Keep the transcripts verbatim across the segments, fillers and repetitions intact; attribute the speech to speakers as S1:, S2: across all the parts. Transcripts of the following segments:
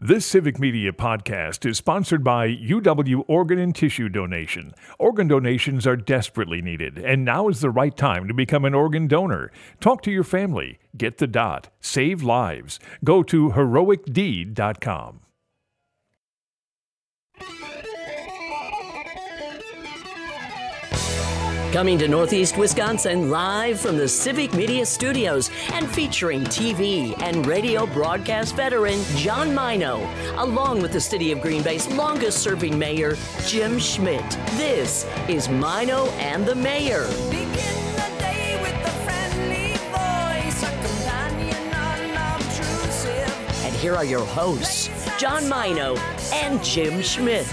S1: This Civic Media podcast is sponsored by U W Organ and Tissue Donation. Organ donations are desperately needed, and now is the right time to become an organ donor. Talk to your family. Get the dot. Save lives. Go to heroic deed dot com.
S2: Coming to Northeast Wisconsin live from the Civic Media Studios and featuring T V and radio broadcast veteran John Mino, along with the City of Green Bay's longest-serving mayor, Jim Schmidt. This is Mino and the Mayor.
S3: Begin the day with a friendly voice, a companion unobtrusive.
S2: And here are your hosts, John Mino and Jim Schmidt.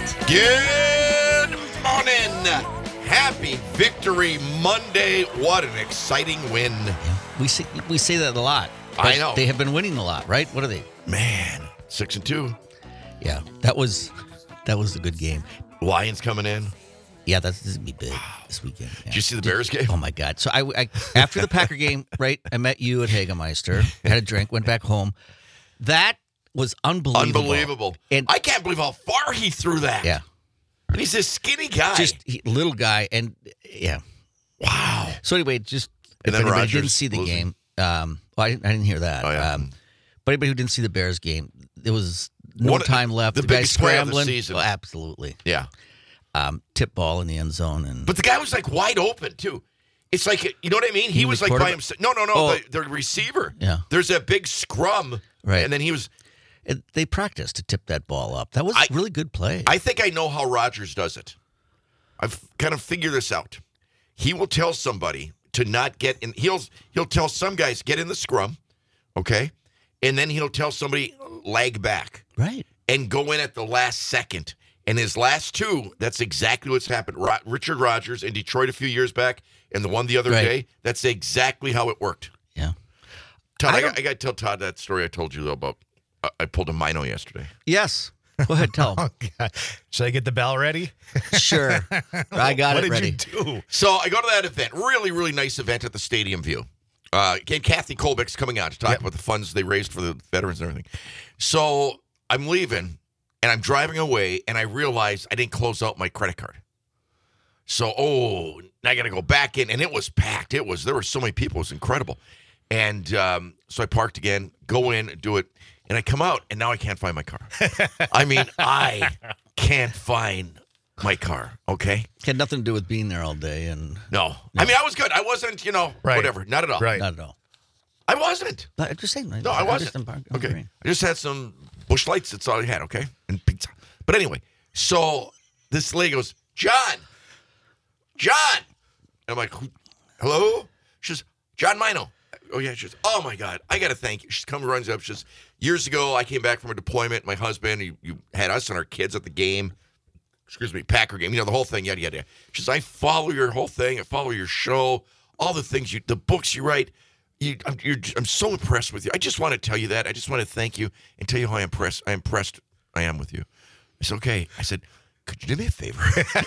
S4: Good morning. Happy Victory Monday. What an exciting win.
S5: We say, we say that a lot.
S4: I know.
S5: They have been winning a lot, right? What are they?
S4: Man, six and two.
S5: Yeah, that was that was a good game.
S4: Lions coming in.
S5: Yeah, that's this is gonna be big this weekend. Yeah.
S4: Did you see the Bears game?
S5: Oh my God! So I, I after the Packer game, right? I met you at Hagemeister, had a drink, went back home. That was unbelievable.
S4: Unbelievable.
S5: And
S4: I can't believe how far he threw that.
S5: yeah,
S4: And he's a skinny guy.
S5: just he, little guy, and yeah.
S4: wow.
S5: So anyway, just
S4: And
S5: if
S4: then
S5: anybody
S4: Rodgers
S5: didn't see the
S4: losing.
S5: game, um, well, I didn't, I didn't hear that.
S4: Oh, yeah.
S5: Um, but anybody who didn't see the Bears game, there was no
S4: What-
S5: time left.
S4: the
S5: The, guy
S4: biggest play of the
S5: scrambling.
S4: season.
S5: Oh, absolutely.
S4: Yeah.
S5: Um, tip ball in the end zone, and
S4: But the guy was like wide open, too. It's like, you know what I mean? He
S5: You
S4: was
S5: mean
S4: like by
S5: quarterback?
S4: himself. No, no, no.
S5: Oh.
S4: The, the receiver.
S5: Yeah.
S4: There's a big scrum.
S5: Right.
S4: And then he was.
S5: it, they practiced to tip that ball up. That was
S4: I-
S5: a really good play.
S4: I think I know how Rodgers does it. I've kind of figured this out. He will tell somebody to not get in. He'll he'll tell some guys get in the scrum, okay, and then he'll tell somebody lag back
S5: right.
S4: and go in at the last second. And his last two, that's exactly what's happened. Ro- Richard Rodgers in Detroit a few years back, and the one the other
S5: Right.
S4: day. That's exactly how it worked.
S5: Yeah.
S4: Todd,
S5: I
S4: I,
S5: don't-
S4: got, I got to tell Todd that story I told you though about. I, I pulled a Mino yesterday.
S5: Yes. Go ahead, tell 'em.
S6: Oh, God. Should I get the bell ready?
S5: Sure. I got
S6: what
S5: it
S6: did
S5: ready.
S6: you do?
S4: So I go to that event, really, really nice event at the Stadium View. Uh, again, Kathy Kolbeck's coming out to talk
S6: Yep.
S4: about the funds they raised for the veterans and everything. So I'm leaving, and I'm driving away, and I realize I didn't close out my credit card. So, oh, now I got to go back in, and it was packed. It was there were so many people. It was incredible. And um, so I parked again, go in, do it, and I come out, and now I can't find my car. I mean, I can't find my car, okay?
S5: Had nothing to do with being there all day, and
S4: No. I mean, I was good. I wasn't, you know,
S6: Right.
S4: whatever. Not at all.
S6: Right.
S5: not at all.
S4: I wasn't.
S5: But I'm just saying.
S4: No, I wasn't. Okay. I just had some bush lights. That's all I had, okay? And pizza. But anyway, so this lady goes, John, John. And I'm like, Who, hello? She says, John Mino. Oh, yeah. She says, oh, my God. I got to thank you. She comes, runs up. She says, years ago, I came back from a deployment. My husband, you, you had us and our kids at the game. Excuse me, Packer game. You know, the whole thing, yada, yada, yada. She says, I follow your whole thing. I follow your show, all the things you, the books you write. You, I'm, you're, I'm so impressed with you. I just want to tell you that. I just want to thank you and tell you how impressed, I impressed I am with you. I said, okay. I said, could you do me a favor?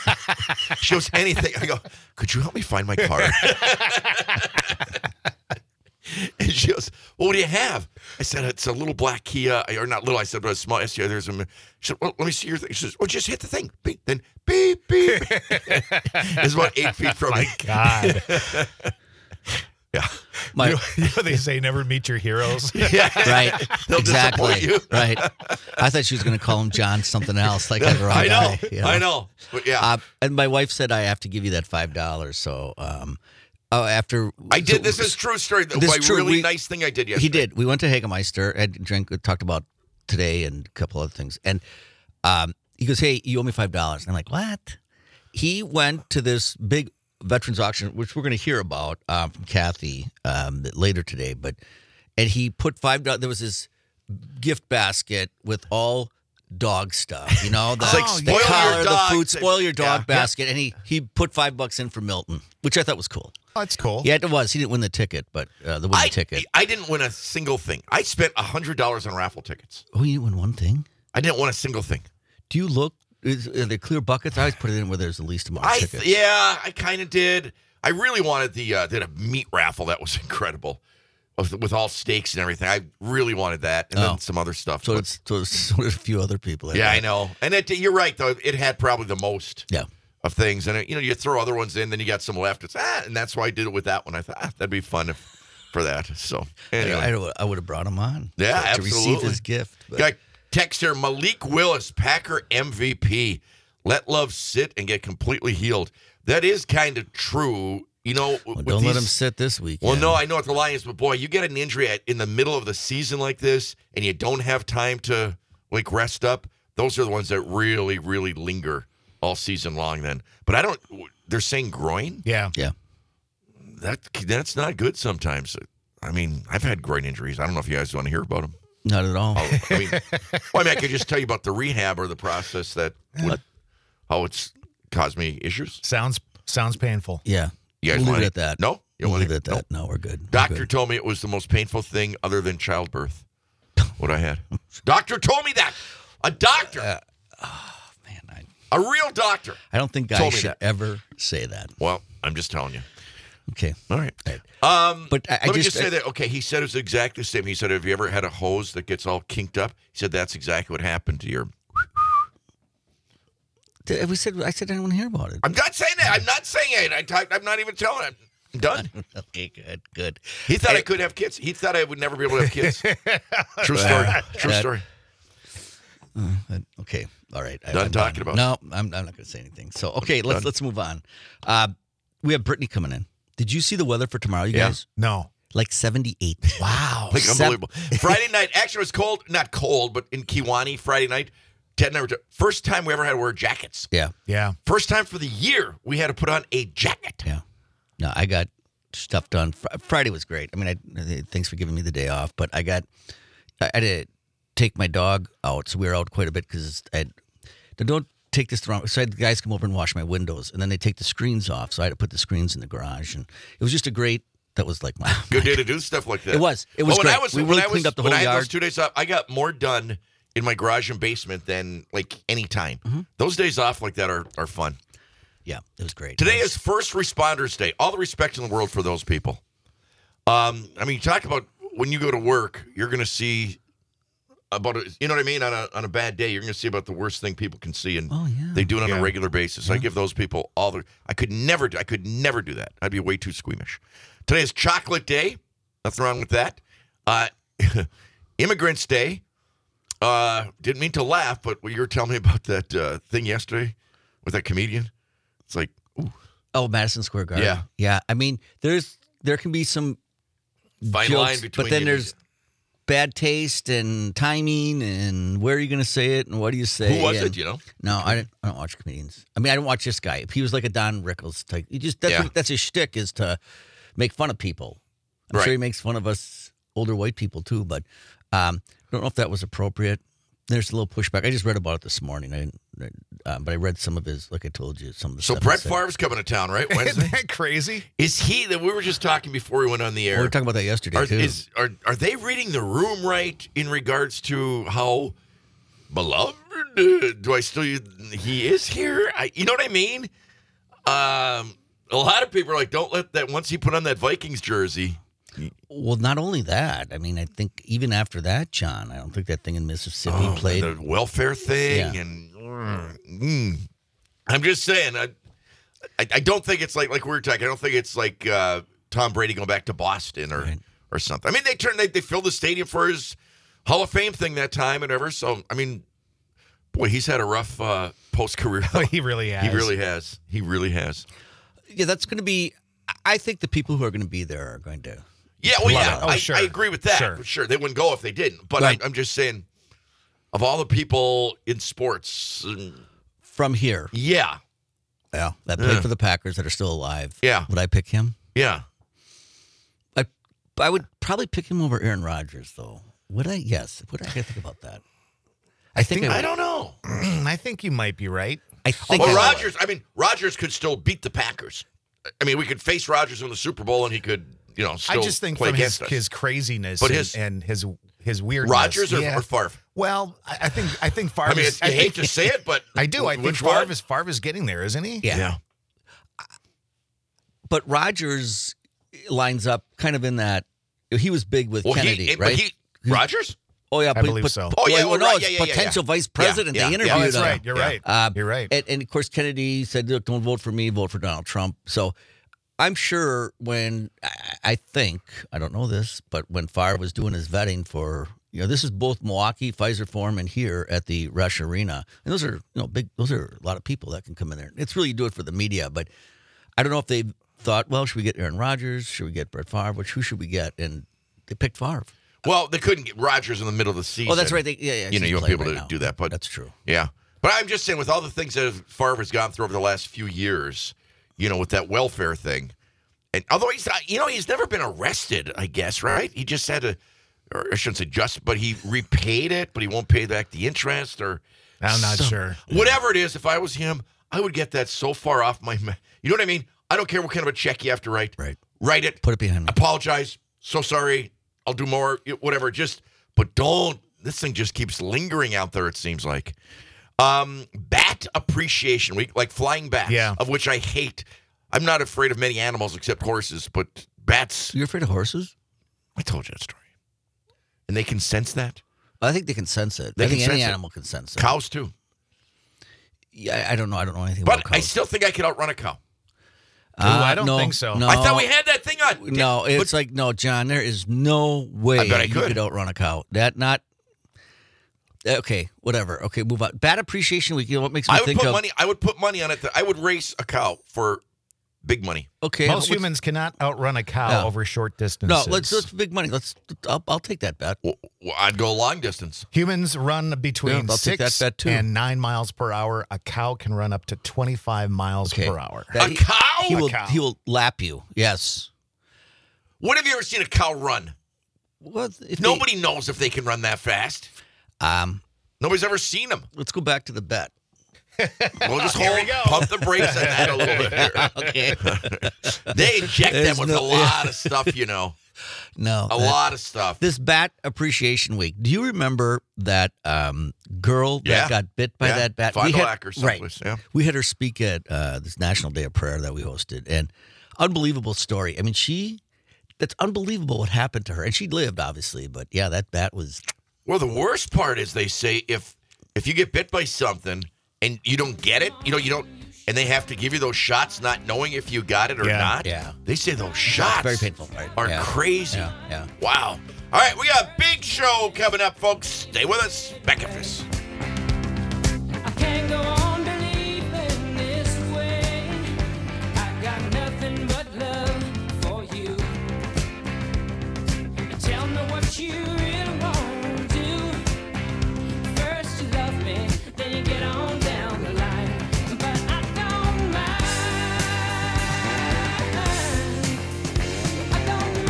S4: She goes, anything. I go, could you help me find my car? And she goes, well, what do you have? I said, it's a little black Kia, or not little, I said, but a small S U V. There's a, she said, well, let me see your thing. She says, well, just hit the thing. Beep. Then beep, beep. It's about eight feet from
S6: My
S4: me.
S6: God.
S4: Yeah.
S5: My,
S6: you, know, you know they say never meet your heroes.
S4: Yeah.
S5: right.
S4: They'll
S5: exactly.
S4: disappoint you.
S5: Right. I thought she was going to call him John something else, like the wrong
S4: I know.
S5: guy, you know?
S4: I know. But yeah.
S5: Uh, and my wife said I have to give you that five dollars. So um, oh, after
S4: I did.
S5: so-
S4: This is true story. The
S5: This
S4: my
S5: is true.
S4: really
S5: We-
S4: nice thing I did yesterday.
S5: He did. We went to Hagemeister and drank. Talked about today and a couple other things. And um, he goes, "Hey, you owe me five dollars." And I'm like, "What?" He went to this big veterans auction, which we're going to hear about um, from Kathy um, later today. But and he put five dollars. There was this gift basket with all dog stuff. You know, the,
S4: It's like
S5: the
S4: spoil your
S5: collar, the
S4: dog.
S5: food, spoil your dog
S4: Yeah.
S5: basket. And he he put five bucks in for Milton, which I thought was cool.
S6: Oh, that's cool.
S5: Yeah, it was. He didn't win the ticket, but uh, the winning
S4: I,
S5: ticket.
S4: I didn't win a single thing. I spent one hundred dollars on raffle tickets.
S5: Oh, you didn't win one thing?
S4: I didn't win a single thing.
S5: Do you look? Is, are there clear buckets? I always put it in where there's the least amount of
S4: I
S5: tickets.
S4: Yeah, I kind of did. I really wanted the uh, did a meat raffle. That was incredible. with, with all steaks and everything. I really wanted that, and
S5: Oh.
S4: then some other stuff.
S5: So
S4: but-
S5: it's so, it's- so there's a few other people. that
S4: yeah,
S5: have
S4: I know. And it, you're right, though. It had probably the most
S5: Yeah.
S4: of things. And, it, you know, you throw other ones in, then you got some left. It's, ah, and that's why I did it with that one. I thought, ah, that'd be fun if, for that. So, anyway.
S5: I, I, I would have brought him on.
S4: Yeah,
S5: to receive
S4: absolutely.
S5: his gift. but-
S4: Got text here, Malik Willis, Packer M V P. Let love sit and get completely healed. That is kind of true. You know,
S5: Well,
S4: with
S5: don't let
S4: these-
S5: him sit this week.
S4: Well, no, I know at the Lions, but boy, you get an injury at, in the middle of the season like this, and you don't have time to like rest up. Those are the ones that really, really linger all season long. Then, but I don't. They're saying groin.
S6: Yeah.
S5: Yeah.
S4: That that's not good sometimes. I mean, I've had groin injuries. I don't know if you guys want to hear about them.
S5: Not at all.
S4: I mean, well, I mean, I could just tell you about the rehab or the process that would, how it's caused me issues.
S6: Sounds sounds painful.
S5: Yeah.
S4: You guys
S5: we'll leave
S4: want
S5: it at that.
S4: No, you
S5: We'll
S4: want
S5: leave it at that. No, we're good. We're
S4: Doctor
S5: good.
S4: told me it was the most painful thing other than childbirth. What I had. Doctor told me that. A doctor.
S5: Man, I,
S4: a real doctor.
S5: I don't think
S4: Told
S5: guys
S4: me
S5: should
S4: that.
S5: ever say that.
S4: Well, I'm just telling you.
S5: Okay.
S4: All right.
S5: Right.
S4: Um,
S5: But I- I
S4: let me
S5: just-
S4: just say that. Okay, he said it was exactly the same. He said, "Have you ever had a hose that gets all kinked up?" He said that's exactly what happened to your.
S5: Did- We said I said I didn't want to hear about it.
S4: I'm not saying that. I'm not saying it. I talk, I'm not even telling him. I'm done.
S5: Okay, good, good.
S4: He thought I
S5: Hey,
S4: could have kids. He thought I would never be able to have kids. True story. True
S5: That-
S4: story.
S5: uh, Okay, all right. I-
S4: Done
S5: I'm
S4: talking about it.
S5: No, I'm, I'm not going to say anything. So, okay, let's
S4: Done.
S5: let's move on. Uh, we have Brittany coming in. Did you see the weather for tomorrow, you
S4: Yeah.
S5: guys?
S6: No.
S5: Like seventy-eight.
S6: Wow.
S4: Like
S5: Seven-
S4: unbelievable. Friday night, actually, it was cold. Not cold, but in Kiwani Friday night, Ted and I were. First time we ever had to wear jackets.
S5: Yeah,
S6: Yeah.
S4: First time for the year we had to put on a jacket.
S5: yeah. No, I got stuff done. Fr- Friday was great. I mean, I, thanks for giving me the day off, but I got, I had to take my dog out, so we were out quite a bit because I had, don't take this the wrong. So I had the guys come over and wash my windows, and then they take the screens off, so I had to put the screens in the garage, and it was just a great. That was like my
S4: Good day to do stuff like that.
S5: It was. It was
S4: Well, when
S5: great.
S4: I was,
S5: We
S4: when
S5: really
S4: I was,
S5: cleaned up the
S4: when
S5: whole
S4: I had those
S5: yard.
S4: two days off, I got more done in my garage and basement than like any time.
S5: Mm-hmm.
S4: Those days off like that are, are fun.
S5: Yeah, it was great.
S4: Today
S5: It was-
S4: is First Responders Day. All the respect in the world for those people. Um, I mean, talk about when you go to work, you're going to see about a, you know what I mean. On a on a bad day, you're going to see about the worst thing people can see, and
S5: Oh, yeah.
S4: they do it on
S6: Yeah.
S4: a regular basis. I give those people all the. I could never. do I could never do that. I'd be way too squeamish. Today is Chocolate Day. Nothing wrong with that. Uh, Immigrants Day. Uh, didn't mean to laugh, but you were telling me about that uh, thing yesterday with that comedian. It's like, ooh,
S5: Oh, Madison Square Garden.
S4: Yeah.
S5: yeah. I mean, there's there can be some
S4: fine
S5: jokes,
S4: line between.
S5: but then
S4: you-
S5: there's bad taste and timing and where are you going to say it and what do you say?
S4: who was
S5: and-
S4: it? You know,
S5: No, I didn't. I don't watch comedians. I mean, I don't watch this guy. He was like a Don Rickles type. He just that's
S4: Yeah.
S5: what, that's his shtick is to make fun of people. I'm
S4: Right.
S5: sure he makes fun of us older white people too, but um, I don't know if that was appropriate. There's a little pushback. I just read about it this morning. I didn't, uh, but I read some of his, like I told you, some of the
S4: so
S5: stuff.
S4: Brett
S5: he said.
S4: Favre's coming to town, right?
S6: Isn't
S4: Wednesday.
S6: that crazy?
S4: Is he that we were just talking before we went on the air?
S5: Well, we were talking about that yesterday
S4: are,
S5: too.
S4: is, are are they reading the room right in regards to how beloved uh, do I still he is here? I, you know what I mean? Um, a lot of people are like, don't let that once he put on that Vikings jersey.
S5: Well, not only that. I mean, I think even after that, John, I don't think that thing in Mississippi
S4: Oh,
S5: played.
S4: the welfare thing,
S5: Yeah.
S4: and mm, I'm just saying, I, I I don't think it's like like we were talking. I don't think it's like uh, Tom Brady going back to Boston or
S5: Right.
S4: or something. I mean, they turned they they filled the stadium for his Hall of Fame thing that time and ever. So I mean, boy, he's had a rough uh, post career.
S6: Oh, he really has.
S4: He really has. He really has.
S5: Yeah, that's going to be. I think the people who are going to be there are going to.
S4: Yeah, well,
S6: Love
S4: yeah,
S6: it. Oh,
S4: I,
S6: sure.
S4: I agree with that.
S6: Sure.
S4: For sure, they wouldn't go if they didn't. But
S5: Right.
S4: I, I'm just saying, of all the people in sports, mm,
S5: From here,
S4: yeah,
S5: yeah, that played
S4: Yeah.
S5: for the Packers that are still alive.
S4: Yeah.
S5: Would I pick him?
S4: yeah.
S5: I, I would probably pick him over Aaron Rodgers, though. Would I? Yes. Would I? I think about that. I think I,
S4: I
S5: would.
S4: don't know.
S6: I think you might be right.
S5: I think
S4: But
S5: I would.
S4: Rodgers, I mean, Rodgers could still beat the Packers. I mean, we could face Rodgers in the Super Bowl, and he could, you know, still
S6: I just think
S4: play
S6: from his,
S4: against us.
S6: his craziness
S4: But
S6: and,
S4: his-
S6: and his his weirdness.
S4: Rodgers or,
S6: yeah.
S4: or Favre?
S6: Well, I, I think I think Favre.
S4: I mean,
S6: is,
S4: I hate to say it, but
S6: I do. I think
S4: which
S6: Favre
S4: one?
S6: is Favre is getting there, isn't he?
S5: Yeah.
S4: Yeah.
S5: But Rodgers lines up kind of in that He was big with
S4: Well,
S5: Kennedy,
S4: he, but
S5: right?
S4: he, Rogers?
S5: oh yeah,
S6: I
S5: but-
S6: believe
S5: but-
S6: so.
S4: Oh, yeah,
S5: well,
S4: oh,
S5: no,
S4: right,
S5: it's
S4: yeah, yeah, yeah,
S5: potential
S4: yeah.
S5: vice president.
S4: Yeah,
S5: They
S4: yeah,
S5: interviewed
S4: yeah.
S6: Oh, that's
S5: him.
S6: right. You're
S4: Yeah.
S6: right.
S5: Um,
S6: You're right.
S5: And, and of course, Kennedy said, "Look, don't vote for me. Vote for Donald Trump." So I'm sure when I, I think I don't know this, but when Favre was doing his vetting for, you know, this is both Milwaukee, Pfizer Forum, and here at the Rush Arena, and those are you know big. Those are a lot of people that can come in there. It's really do it for the media, but I don't know if they thought, well, should we get Aaron Rodgers? Should we get Brett Favre? Which who should we get? And they picked Favre.
S4: Well, they couldn't get Rogers in the middle of the season.
S5: Oh, that's right. They, yeah, yeah.
S4: You know,
S5: he's
S4: you won't be
S5: playing
S4: able
S5: right
S4: to
S5: now.
S4: do that, but
S5: That's true.
S4: Yeah. But I'm just saying, with all the things that Favre has gone through over the last few years, you know, with that welfare thing, and although he's not, you know, he's never been arrested, I guess, right? He just had to, or I shouldn't say just, but he repaid it, but he won't pay back the interest or.
S6: I'm not
S4: some-
S6: sure.
S4: Whatever it is, if I was him, I would get that so far off my, ma- you know what I mean? I don't care what kind of a check you have to write.
S5: Right.
S4: Write it.
S5: Put it behind me.
S4: Apologize. So sorry. I'll do more. Whatever. Just, but don't. This thing just keeps lingering out there, it seems like. Um, Bat Appreciation Week, like flying bats,
S6: Yeah.
S4: of which I hate. I'm not afraid of many animals except horses, but bats,
S5: You're afraid of horses?
S4: I told you that story. And they can sense that.
S5: I think they can sense it.
S4: They
S5: I think
S4: can
S5: any
S4: sense it.
S5: animal can sense it.
S4: Cows, too.
S5: Yeah, I I don't know. I don't know anything
S4: But
S5: about cows.
S4: I still think I could outrun a cow.
S6: Ooh, I don't
S5: no,
S6: think so.
S5: No,
S4: I thought we had that thing on.
S5: No,
S4: But-
S5: it's like no, John. There is no way
S4: I bet I
S5: you
S4: could.
S5: could outrun a cow. That not. Okay, whatever. Okay, move on. Bat Appreciation Week. You know what makes me
S4: I would
S5: think
S4: put
S5: of?
S4: money. I would put money on it. That I would race a cow for big money.
S5: Okay,
S6: Most
S5: what's-
S6: humans cannot outrun a cow
S5: No.
S6: over short
S5: No,
S6: distances.
S5: let's let's big money. Let's. I'll, I'll take that bet.
S4: Well, well, I'd go long distance.
S6: Humans run between
S5: Yeah, I'll take
S6: six
S5: that bet, too.
S6: and nine miles per hour. A cow can run up to twenty-five miles
S5: Okay.
S6: per hour.
S5: That
S4: A
S5: he-
S4: cow?
S5: He
S4: A
S5: will.
S6: cow.
S5: He will lap you. Yes.
S4: When have you ever seen a cow run?
S5: Well, if
S4: Nobody knows if they can run that fast.
S5: They, um.
S4: Nobody's ever seen them.
S5: Let's go back to the bet.
S4: We'll just
S6: Here
S4: hold,
S6: we go.
S4: pump the brakes on that a little bit. Here.
S5: Okay.
S4: They inject
S5: There's
S4: them with
S5: no-
S4: a lot of stuff, you know,
S5: No.
S4: a
S5: that-
S4: lot of stuff.
S5: This Bat Appreciation Week. Do you remember that um, girl that
S4: Yeah.
S5: got bit by
S4: Yeah.
S5: that bat?
S4: Fond
S5: We
S4: du
S5: had-
S4: Lac or
S5: right.
S4: someplace, yeah.
S5: We had her speak at uh, this National Day of Prayer that we hosted, and unbelievable story. I mean, she. That's unbelievable what happened to her, and she lived obviously, but yeah, that bat was.
S4: Well, the worst part is they say if if you get bit by something and you don't get it, you know, you don't, and they have to give you those shots not knowing if you got it or
S6: Yeah.
S4: not.
S5: Yeah.
S4: They say those shots
S5: very painful, right?
S4: are
S5: Yeah.
S4: crazy.
S5: Yeah, yeah.
S4: Wow. All right, we got a big show coming up, folks. Stay with us. Back after this.
S3: I can't go on believing this way. I got nothing but love for you. Tell me what you really want to do. First you love me, then you get on down the line. But I don't mind. I don't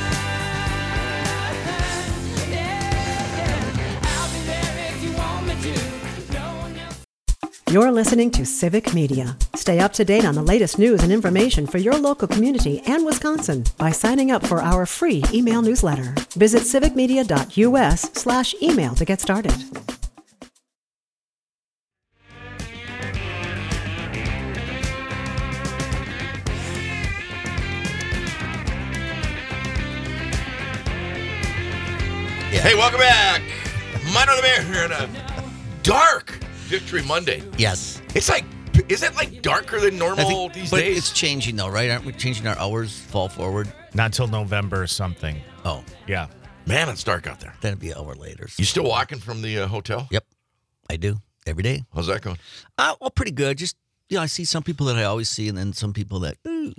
S3: mind. Yeah, yeah. I'll be there if you want me to. No one else.
S7: You're listening to Civic Media. Stay up to date on the latest news and information for your local community and Wisconsin by signing up for our free email newsletter. Visit civicmedia.us slash email to get started.
S4: Hey, welcome back. Minor the Mayor here on a dark Victory Monday.
S5: Yes.
S4: It's like, is it like darker than
S5: I
S4: normal
S5: think,
S4: these
S5: but
S4: days?
S5: it's changing though, right? Aren't we changing our hours fall forward?
S6: Not till November or something.
S5: Oh,
S6: Yeah.
S4: Man, it's dark out there.
S5: that'd be an hour later.
S4: You still walking from the uh, hotel?
S5: Yep, I do every day.
S4: How's that going?
S5: Uh, well, pretty good. Just you know, I see some people that I always see, and then some people that. Ooh.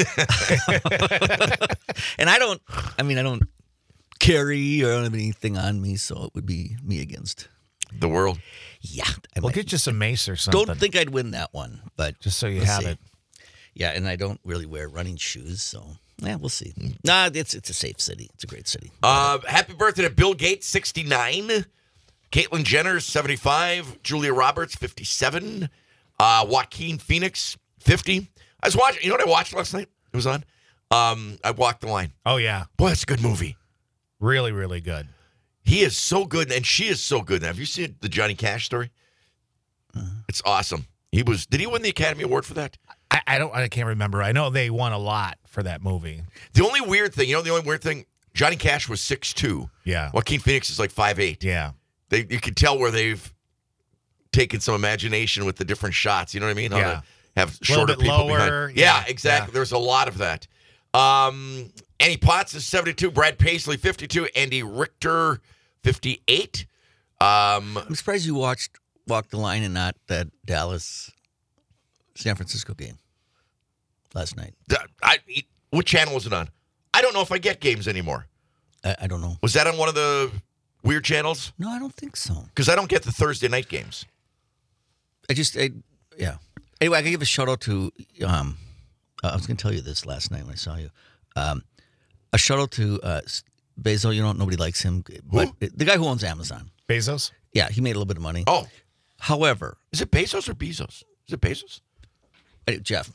S5: And I don't. I mean, I don't carry or I don't have anything on me, so it would be me against.
S4: The world.
S5: Yeah, I
S6: We'll
S5: might-
S6: get you some mace or something.
S5: don't think I'd win that one, but
S6: Just so you
S5: let's
S6: have
S5: see.
S6: it.
S5: Yeah, and I don't really wear running shoes, so yeah, we'll see. Nah, it's it's a safe city. It's a great city.
S4: Uh, happy birthday to Bill Gates, sixty-nine. Caitlyn Jenner, seventy-five. Julia Roberts, fifty-seven. Uh, Joaquin Phoenix, fifty. I was watching, you know what I watched last night? It was on? Um, I Walked the Line.
S6: Oh, yeah.
S4: Boy, that's a good movie.
S6: Really, really good.
S4: He is so good, and she is so good. Have you seen the Johnny Cash story? It's awesome. He was. Did he win the Academy Award for that?
S6: I, I don't. I can't remember. I know they won a lot for that movie.
S4: The only weird thing, you know, the only weird thing, Johnny Cash was six two.
S6: Yeah.
S4: Joaquin Phoenix is like five eight.
S6: Yeah.
S4: They, you can tell where they've taken some imagination with the different shots. You know what I mean? How
S6: Yeah.
S4: to have
S6: Little
S4: shorter
S6: bit
S4: people
S6: lower,
S4: behind. Yeah,
S6: yeah,
S4: exactly.
S6: yeah.
S4: There's a lot of that. Um, Annie Potts is seventy-two. Brad Paisley, fifty-two. Andy Richter, fifty-eight. Um,
S5: I'm surprised you watched Walk the Line and not that Dallas San Francisco game last night.
S4: th- I, what channel was it on? I don't know if I get games anymore.
S5: I, I don't know.
S4: Was that on one of the weird channels?
S5: No, I don't think so.
S4: Because I don't get the Thursday night games.
S5: I just, I, yeah. Anyway, I can give a shout out to, um, I was going to tell you this last night when I saw you. Um, a shout out to uh, Bezos. You know, nobody likes him, but the guy who owns Amazon.
S6: Bezos?
S5: Yeah, he made a little bit of money.
S4: Oh,
S5: However,
S4: is it Bezos or Bezos? Is it Bezos?
S5: uh, Jeff.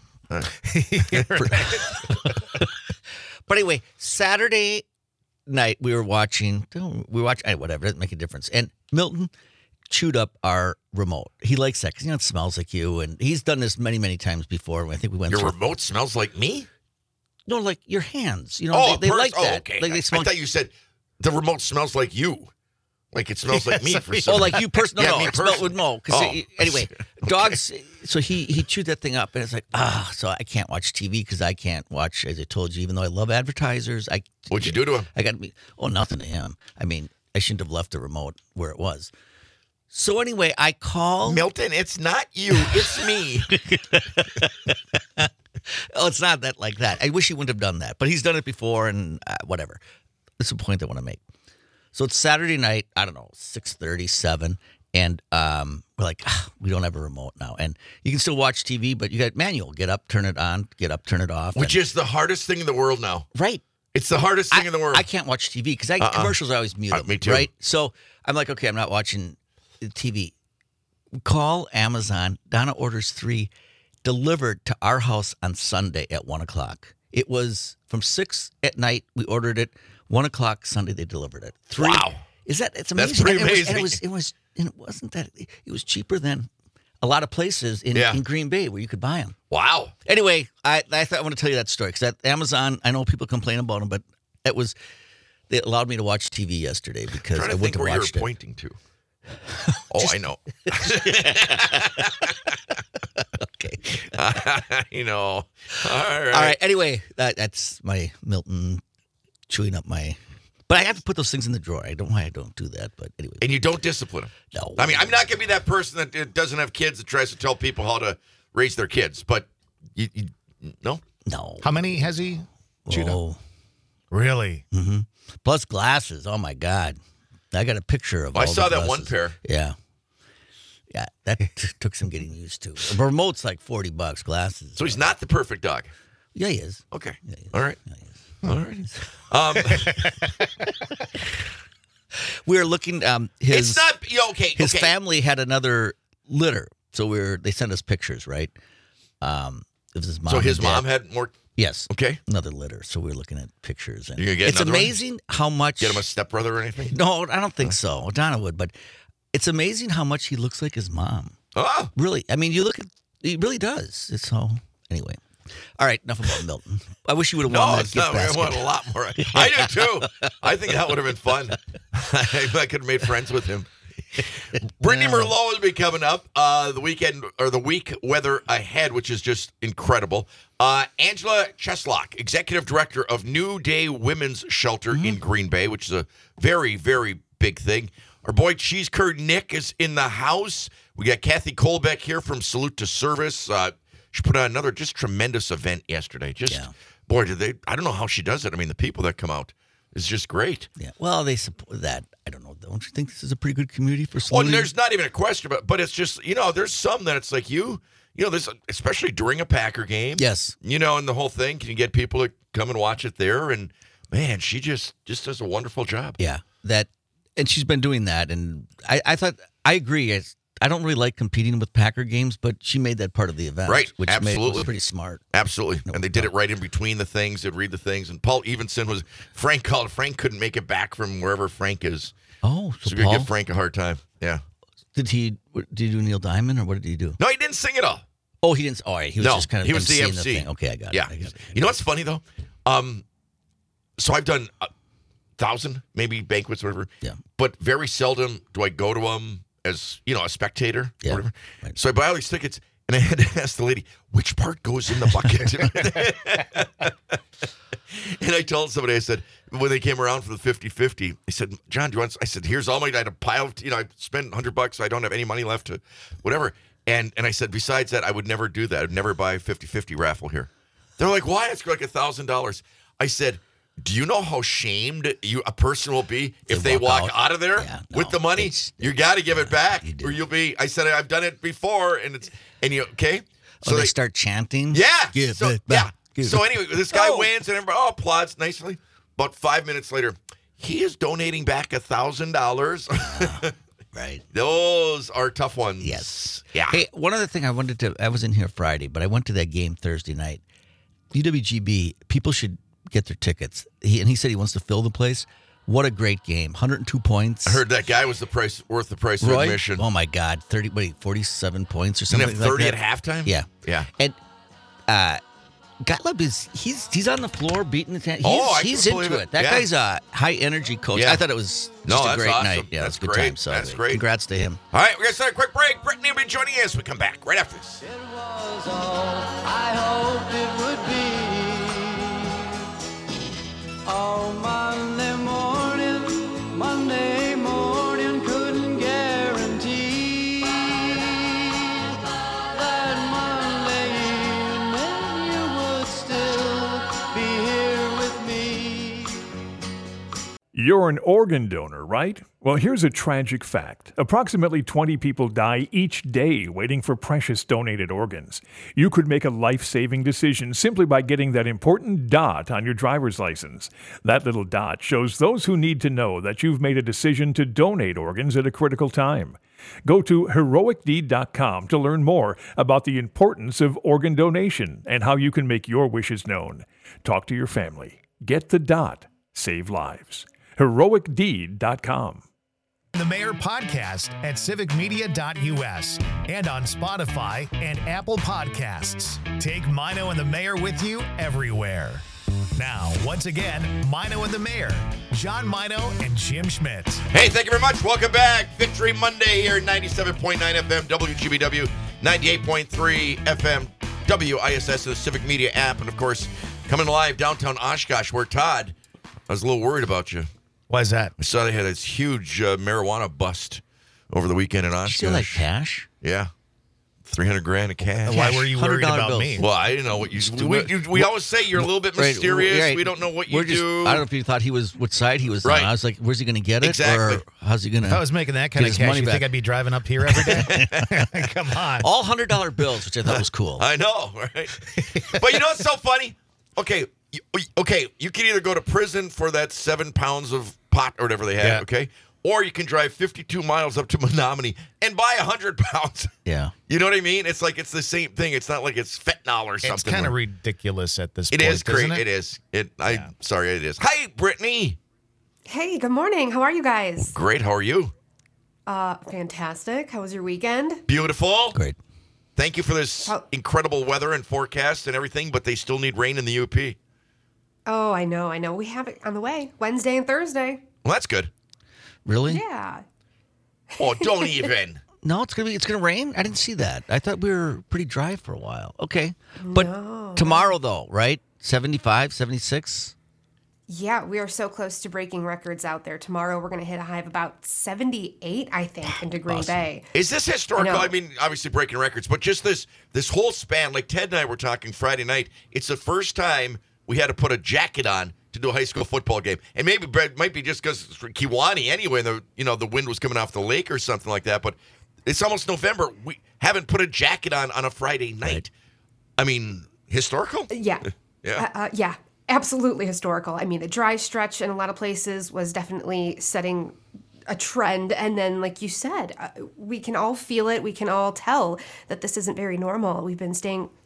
S5: But anyway, Saturday night we were watching. We were watching. Whatever, doesn't make a difference. And Milton chewed up our remote. He likes that because you know it smells like you, and he's done this many, many times before. I think we went.
S4: Your
S5: through,
S4: remote smells like me?
S5: no, like your hands. You know,
S4: Oh,
S5: they, they
S4: pers-
S5: like
S4: oh,
S5: that.
S4: okay.
S5: Like
S4: I,
S5: they
S4: I
S5: smell.
S4: thought you said the remote smells like you. Like it smells like me for some
S5: Oh, like you personally?
S4: Yeah,
S5: No,
S4: me
S5: it smelled
S4: personally.
S5: with no. 'Cause
S4: Oh.
S5: it- anyway, dogs. So he he chewed that thing up, and it's like ah. So I can't watch T V because I can't watch, as I told you, even though I love advertisers. I
S4: What'd you do to him?
S5: I got to be. Oh, nothing to him. I mean, I shouldn't have left the remote where it was. So anyway, I called.
S4: Milton, it's not you, it's me.
S5: Oh, it's not that like that. I wish he wouldn't have done that, but he's done it before, and uh, whatever. That's the point I want to make. So it's Saturday night. I don't know, six thirty, seven, and um, we're like, ah, we don't have a remote now, and you can still watch T V, but you got manual. Get up, turn it on. Get up, turn it off.
S4: Which
S5: and-
S4: is the hardest thing in the world now.
S5: right.
S4: It's the hardest thing
S5: I,
S4: in the world.
S5: I can't watch T V because I
S4: Uh-uh.
S5: commercials I always mute
S4: Uh,
S5: them.
S4: me too.
S5: Right. So I'm like, okay, I'm not watching T V. Call Amazon. Donna orders three, delivered to our house on Sunday at one o'clock. It was from six at night. We ordered it. One o'clock Sunday they delivered it. Three.
S4: Wow.
S5: Is that it's
S4: That's
S5: amazing?
S4: pretty
S5: and it was, and
S4: amazing.
S5: it was it was and it wasn't that it was cheaper than a lot of places in,
S4: Yeah.
S5: in Green Bay where you could buy them.
S4: Wow.
S5: Anyway, I I thought I want to tell you that story because at Amazon, I know people complain about them, but it was they allowed me to watch T V yesterday because
S4: I'm trying
S5: I
S4: to
S5: wouldn't
S4: think
S5: have
S4: where you're
S5: watched it.
S4: pointing to. Oh, I know.
S5: Okay.
S4: I know. All right.
S5: All right. Anyway, that, that's my Milton chewing up my. But I have to put those things in the drawer. I don't know why I don't do that, but anyway.
S4: And you don't discipline them.
S5: No.
S4: I mean, I'm not going to be that person that uh, doesn't have kids that tries to tell people how to raise their kids. But you, you no.
S5: No.
S6: How many has he chewed up?
S5: Oh.
S6: Really?
S5: Mm-hmm. Plus glasses. Oh my God. I got a picture of.
S4: Well, I
S5: all
S4: saw
S5: the
S4: that one
S5: glasses.
S4: pair.
S5: Yeah. Yeah, that t- took some getting used to. A remote's like forty bucks. Glasses.
S4: So he's not the perfect dog.
S5: Yeah, he is.
S4: Okay.
S5: Yeah, he is.
S4: All right.
S5: Yeah, he is.
S4: All right. Um,
S5: We were looking. Um, his
S4: it's not. Yeah, okay.
S5: his
S4: okay.
S5: family had another litter, so we were. They sent us pictures, right? Um, it was his mom.
S4: So his
S5: and dad.
S4: mom had more.
S5: Yes.
S4: Okay.
S5: Another litter. So we were looking at pictures, and
S4: You gonna get
S5: it's
S4: another one?
S5: amazing how much.
S4: Get him a stepbrother or anything?
S5: No, I don't think so. Donna would, but it's amazing how much he looks like his mom.
S4: Oh.
S5: Really, I mean, you look at. He really does. It's so. Anyway, all right. Enough about Milton. I wish you would have won
S4: No,
S5: that
S4: it's
S5: gift
S4: not. I
S5: basket.
S4: want a lot more. I do too. I think that would have been fun. I could have made friends with him. Brittany Merlot will be coming up uh, the weekend or the week weather ahead, which is just incredible. Uh, Angela Cheslock, executive director of New Day Women's Shelter in Green Bay, which is a very, very big thing. Our boy Cheese Curd Nick is in the house. We got Kathy Colbeck here from Salute to Service. Uh, she put on another just tremendous event yesterday. Just
S5: Yeah.
S4: boy, did they? I don't know how she does it. I mean, the people that come out is just great.
S5: Yeah. Well, they support that. I don't know. Don't you think this is a pretty good community for
S4: Well,
S5: saluting?
S4: and there's not even a question, but but it's just you know, there's some that it's like you, you know, there's especially during a Packer game.
S5: Yes.
S4: You know, and the whole thing. Can you get people to come and watch it there? And man, she just just does a wonderful job.
S5: Yeah. That, and she's been doing that, and I, I thought I agree. It's, I don't really like competing with Packer games, but she made that part of the event,
S4: Right,
S5: Which made,
S4: absolutely.
S5: was pretty smart.
S4: Absolutely. And they did it right in between the things. They'd read the things. And Paul Evenson was Frank called. Frank couldn't make it back from wherever Frank is.
S5: Oh, so
S4: So we're gonna
S5: Paul,
S4: give Frank a hard time. Yeah.
S5: did he what- did he do Neil Diamond or what did he do?
S4: No, he didn't sing it all.
S5: Oh, he didn't. All right, he was
S4: no,
S5: just kind of
S4: he was the
S5: emceeing
S4: M C.
S5: thing. Okay, I got
S4: Yeah.
S5: it. I got it.
S4: You know what's funny though? Um, so I've done uh, thousand, maybe banquets, whatever.
S5: Yeah.
S4: But very seldom do I go to them as, you know, a spectator
S5: Yeah,
S4: or whatever.
S5: right.
S4: So I buy all these tickets, and I had to ask the lady, which part goes in the bucket? And I told somebody, I said, when they came around for the fifty-fifty, I said, John, do you want, I said, here's all my, I had a pile of, you know, I spent one hundred bucks, so I don't have any money left to whatever. And and I said, besides that, I would never do that. I'd never buy a fifty-fifty raffle here. They're like, why? It's like one thousand dollars. I said, do you know how shamed you a person will be if they,
S5: They
S4: walk,
S5: walk
S4: out.
S5: out?
S4: of there
S5: Yeah,
S4: with
S5: no,
S4: the money?
S5: it's-
S4: You got to give it back,
S5: You do.
S4: or you'll be. I said, I've done it before, and it's and you okay.
S5: So they, start chanting.
S4: Yeah.
S5: Give
S4: so,
S5: it back.
S4: Yeah.
S5: Give
S4: So
S5: it-
S4: anyway, this guy
S5: Oh.
S4: wins, and everybody oh, applauds nicely. About five minutes later, he is donating back a thousand dollars.
S5: Right.
S4: Those are tough ones.
S5: Yes.
S4: Yeah.
S5: Hey, one other thing I wanted to, I was in here Friday, but I went to that game Thursday night. U W G B, people should get their tickets. He, and he said he wants to fill the place. What a great game. one hundred two points.
S4: I heard that guy was the price worth the price of
S5: Roy?
S4: admission.
S5: Oh, my God. thirty, wait, forty-seven points or
S4: Didn't
S5: something
S4: have thirty
S5: like
S4: at
S5: that.
S4: halftime.
S5: Yeah.
S4: Yeah.
S5: And uh, Gottlieb is, he's he's on the floor beating his hand. He's,
S4: Oh, I can
S5: he's
S4: believe
S5: into
S4: it.
S5: it. That
S4: Yeah.
S5: guy's a high energy coach.
S4: Yeah.
S5: I thought it was just
S4: No,
S5: a
S4: that's
S5: great
S4: awesome.
S5: night. Yeah,
S4: That's
S5: it was a good
S4: great.
S5: time. So
S4: That's great.
S5: Congrats to him.
S4: All right, we're gonna start a quick break. Brittany will be joining us. We come back right after this.
S3: It was all I hoped it would be. Oh, Monday morning, Monday morning, couldn't guarantee that Monday evening you would still be here with me.
S1: You're an organ donor, right? Well, here's a tragic fact. Approximately twenty people die each day waiting for precious donated organs. You could make a life-saving decision simply by getting that important dot on your driver's license. That little dot shows those who need to know that you've made a decision to donate organs at a critical time. Go to heroic deed dot com to learn more about the importance of organ donation and how you can make your wishes known. Talk to your family. Get the dot. Save lives. heroic deed dot com.
S6: The Mayor podcast at civic media dot U S and on Spotify and Apple Podcasts. Take Mino and the Mayor with you everywhere. Now, once again, Mino and the Mayor, John Mino and Jim Schmidt.
S4: Hey, thank you very much. Welcome back. Victory Monday here, ninety-seven point nine F M, W G B W, ninety-eight point three F M, W I S S, the Civic Media app, and of course, coming live downtown Oshkosh, where Todd, I was a little worried about you.
S6: Why is that?
S4: I saw they had this huge uh, marijuana bust over the weekend in
S5: You
S4: Oshkosh.
S5: still like cash?
S4: Yeah. three hundred grand of cash.
S6: Why were you worried
S5: one hundred dollar
S6: about
S5: bills.
S6: me?
S4: Well, I didn't know what you do. We, you, we always say you're a little bit
S5: Right,
S4: mysterious.
S5: right.
S4: We don't know what you
S5: We're just,
S4: do.
S5: I don't know if you thought he was, what side he was
S4: Right.
S5: on. I was like, where's he going to get it?
S4: Exactly.
S5: Or how's he going to?
S6: If I was making that kind
S5: Get
S6: of
S5: his
S6: cash,
S5: money
S6: you
S5: back.
S6: think I'd be driving up here every day? Come on.
S5: All one hundred dollar bills, which I thought was cool.
S4: I know, right? But you know what's so funny? Okay, you, okay, you can either go to prison for that seven pounds of pot or whatever they had,
S6: Yeah.
S4: okay? Or you can drive fifty-two miles up to Menominee and buy one hundred pounds.
S5: Yeah.
S4: You know what I mean? It's like it's the same thing. It's not like it's fentanyl or something.
S6: It's kind of
S4: where-
S6: ridiculous at this
S4: It
S6: point.
S4: is great.
S6: isn't
S4: It?
S6: it?
S4: it is. It. I.
S6: Yeah.
S4: Sorry, it is. Hi, Brittany.
S8: Hey, good morning. How are you guys?
S4: Great. How are you?
S8: Uh, fantastic. How was your weekend?
S4: Beautiful.
S5: Great.
S4: Thank you for this
S8: How-
S4: incredible weather and forecast and everything, but they still need rain in the U P.
S8: Oh, I know, I know. We have it on the way. Wednesday and Thursday.
S4: Well, that's good.
S5: Really?
S8: Yeah.
S4: Oh, don't even.
S5: No, it's gonna be. It's gonna rain. I didn't see that. I thought we were pretty dry for a while. Okay, but
S8: No.
S5: tomorrow though, right? seventy-five, seventy-six
S8: Yeah, we are so close to breaking records out there. Tomorrow we're going to hit a high of about seventy-eight, I think, into Green Bay.
S4: Is this historical?
S8: I know.
S4: I, mean, obviously breaking records, but just this this whole span, like Ted and I were talking Friday night, it's the first time we had to put a jacket on to do a high school football game. And maybe it might be just because it's for Kiwani anyway, the you know, the wind was coming off the lake or something like that, but it's almost November. We haven't put a jacket on on a Friday night.
S5: Right.
S4: I mean, historical?
S8: Yeah.
S4: Yeah.
S8: Uh, uh, yeah, absolutely historical. I mean, the dry stretch in a lot of places was definitely setting a trend. And then, like you said, uh, we can all feel it. We can all tell that this isn't very normal. We've been staying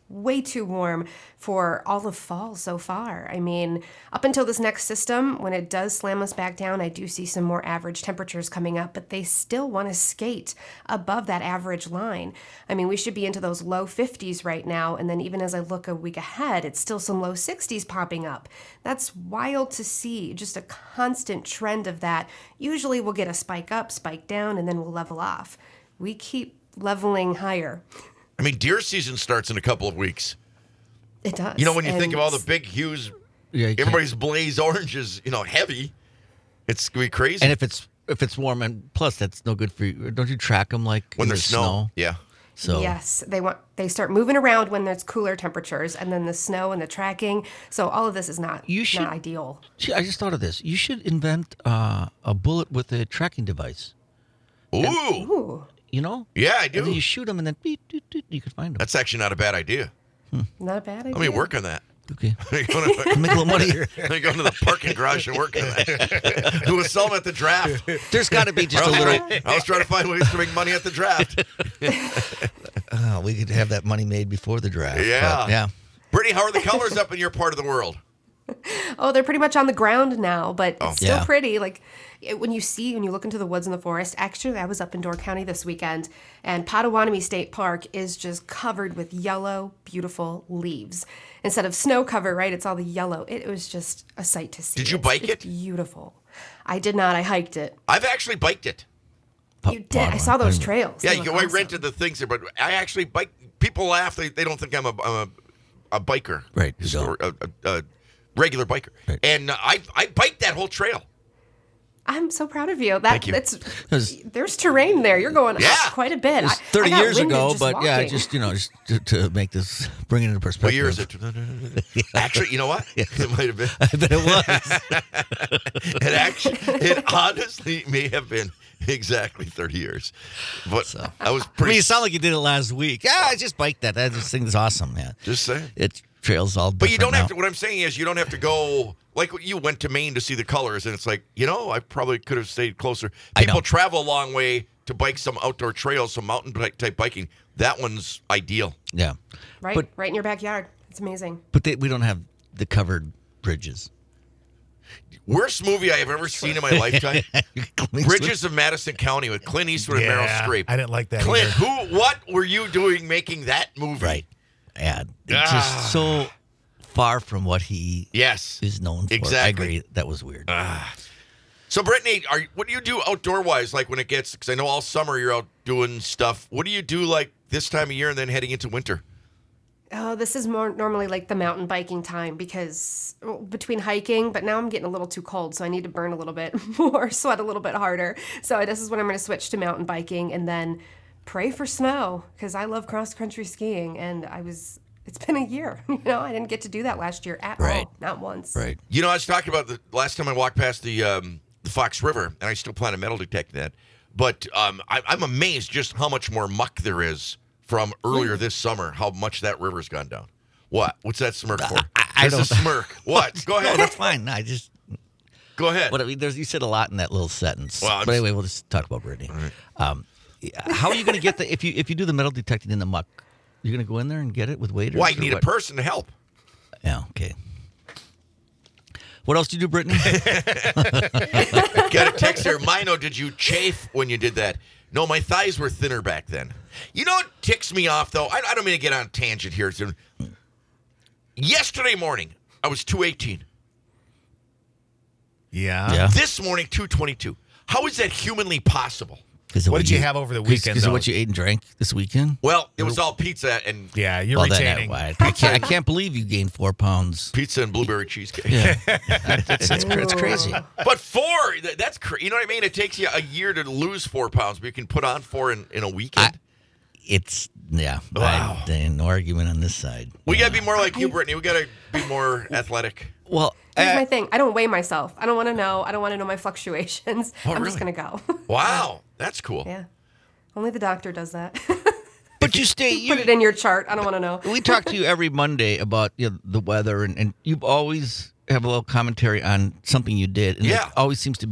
S8: way too warm for all of fall so far. I mean, up until this next system, when it does slam us back down, I do see some more average temperatures coming up, but they still want to skate above that average line. I mean, we should be into those low fifties right now, and then even as I look a week ahead, it's still some low sixties popping up. That's wild to see, just a constant trend of that. Usually we'll get a spike up, spike down, and then we'll level off. We keep leveling higher.
S4: I mean, deer season starts in a couple of weeks.
S8: It does.
S4: You know, when you
S8: And
S4: think of all the big hues,
S5: Yeah, you can't-
S4: everybody's blaze orange is, you know, heavy. It's going to be crazy.
S5: And if it's if it's warm, and plus that's no good for you. Don't you track them like
S4: when
S5: in
S4: there's
S5: the
S4: snow. Yeah.
S5: So
S8: Yes, they want they start moving around when there's cooler temperatures, and then the snow and the tracking. So all of this is not
S5: You should-
S8: not ideal.
S5: Gee, I just thought of this. You should invent uh, a bullet with a tracking device.
S4: Ooh.
S8: Ooh,
S5: You know?
S4: Yeah, I
S5: And then
S4: do.
S5: you shoot them, and then beep, doot, doot, you can find them.
S4: That's actually not a bad idea.
S8: not a bad idea.
S4: Let me work on that.
S5: Okay.
S4: Let me go to-
S5: Make a little money here.
S4: let me go to the parking garage and work on that. Who was selling at the draft?
S5: There's got to be
S4: I
S5: just a
S4: was,
S5: little.
S4: trying, I was trying to find ways to make money at the draft.
S5: Oh, we could have that money made before the draft.
S4: Yeah.
S5: but, yeah.
S4: Brittany, how are the colors up in your part of the world?
S8: Oh, they're pretty much on the ground now, but
S4: Oh.
S8: it's still
S5: Yeah.
S8: pretty. Like it, when you see, when you look into the woods and the forest. Actually, I was up in Door County this weekend, and Potawatomi State Park is just covered with yellow, beautiful leaves. Instead of snow cover, right? It's all the yellow. It was just a sight to see.
S4: Did you
S8: It's-
S4: bike
S8: it's
S4: it?
S8: Beautiful. I did not. I hiked it.
S4: I've actually biked it.
S8: You did. I saw those trails.
S4: Yeah,
S8: They
S4: you
S8: look
S4: go, I
S8: awesome.
S4: rented the things there, but I actually bike. People laugh. They, they don't think I'm a, I'm a, a biker.
S5: Right, you
S4: Histor- a, a, a regular biker.
S5: Right.
S4: And uh, I I biked that whole trail.
S8: I'm so proud of you. That
S4: Thank you.
S8: that's
S5: 'Cause-
S8: there's terrain there. You're going
S4: Yeah.
S8: up quite a bit.
S5: It was
S8: I-
S5: thirty
S8: I got
S5: years
S8: winded
S5: ago,
S8: just
S5: but yeah,
S8: walking.
S5: just you know, just to, to make this bring it into
S4: What
S5: perspective.
S4: year is it? Actually, you know what? It might have been.
S5: I bet it was.
S4: It actually, it honestly may have been exactly thirty years. But I was
S5: I
S4: pretty.
S5: mean, you sound like you did it last week. Yeah, I just biked that. That this thing's awesome, man.
S4: Just saying.
S5: It trails all.
S4: But you
S5: different
S4: don't have
S5: now.
S4: to. What I'm saying is, you don't have to go like you went to Maine to see the colors, and it's like, you know, I probably could have stayed closer.
S5: I
S4: People
S5: know.
S4: travel a long way to bike some outdoor trails, some mountain bike type biking. That one's ideal.
S5: Yeah,
S8: right,
S5: but-
S8: right in your backyard. It's amazing.
S5: but they, we don't have the covered bridges.
S4: Worst movie I have ever seen in my lifetime: Bridges of Madison County with Clint Eastwood and Meryl
S6: Yeah,
S4: Streep.
S6: I didn't like that
S4: Clint,
S6: either.
S4: who? What were you doing making that movie?
S5: Right. Yeah, it's
S4: Ah.
S5: just so far from what he
S4: Yes.
S5: is known for. I
S4: Exactly.
S5: agree. That was weird.
S4: So, Brittany, are what do you do outdoor wise? Like when it gets, because I know all summer you're out doing stuff. What do you do like this time of year and then heading into winter?
S8: Oh, this is more normally like the mountain biking time because well, between hiking, but now I'm getting a little too cold, so I need to burn a little bit more, sweat a little bit harder. So this is when I'm going to switch to mountain biking and then pray for snow because I love cross country skiing and I was. It's been a year, you know. I didn't get to do that last year at
S5: Right.
S8: all, not once.
S5: Right.
S4: You know, I was talking about the last time I walked past the um, the Fox River, and I still plan to metal detect that. But um, I, I'm amazed just how much more muck there is from earlier this summer. How much that river's gone down. What? What's that smirk for?
S5: I- I
S4: There's a
S5: don't-
S4: smirk. What? Go
S5: No,
S4: ahead.
S5: that's fine. No, I just.
S4: Go ahead.
S5: But I mean, there's you said a lot in that little sentence.
S4: Well, I'm
S5: but
S4: s-
S5: anyway, we'll just talk about Brittany. Um, yeah, how are you going to get the if you if you do the metal detecting in the muck? You're going to go in there and get it with waders?
S4: Why? You
S5: or
S4: need a
S5: what?
S4: person to help.
S5: Yeah. Okay. What else do you do, Brittany?
S4: Got a text here. Mino, did you chafe when you did that? No, my thighs were thinner back then. You know what ticks me off, though? I, I don't mean to get on a tangent here. So, yesterday morning, I was two eighteen.
S6: Yeah.
S5: Yeah.
S4: This morning, two twenty-two. How is that humanly possible?
S6: What did you have over the weekend,
S5: Because of
S6: though?
S5: what you ate and drank this weekend?
S4: Well, it was all pizza and
S6: Yeah, you're
S5: Well, then
S6: retaining.
S5: I, I can't. I can't believe you gained four pounds.
S4: pizza and blueberry cheesecake.
S5: Yeah, that's, that's, that's crazy.
S4: But four, that- that's cra- you know what I mean? It takes you a year to lose four pounds, but you can put on four in, in a weekend.
S5: It's yeah.
S4: Wow.
S5: I, no argument on this side.
S4: we got to be more like you, Brittany. We got to be more athletic.
S5: Well,
S8: Here's
S5: uh,
S8: my thing. I don't weigh myself. I don't want to know. I don't want to know my fluctuations.
S4: Oh,
S8: I'm just
S4: really?
S8: going to go.
S4: Wow, that's cool.
S8: Yeah. Only the doctor does that.
S5: but you stay. You,
S8: Put it in your chart. I don't want to know.
S5: we talk to you every Monday about you know, the weather, and, and you always have a little commentary on something you did, and
S4: Yeah.
S5: it always seems to be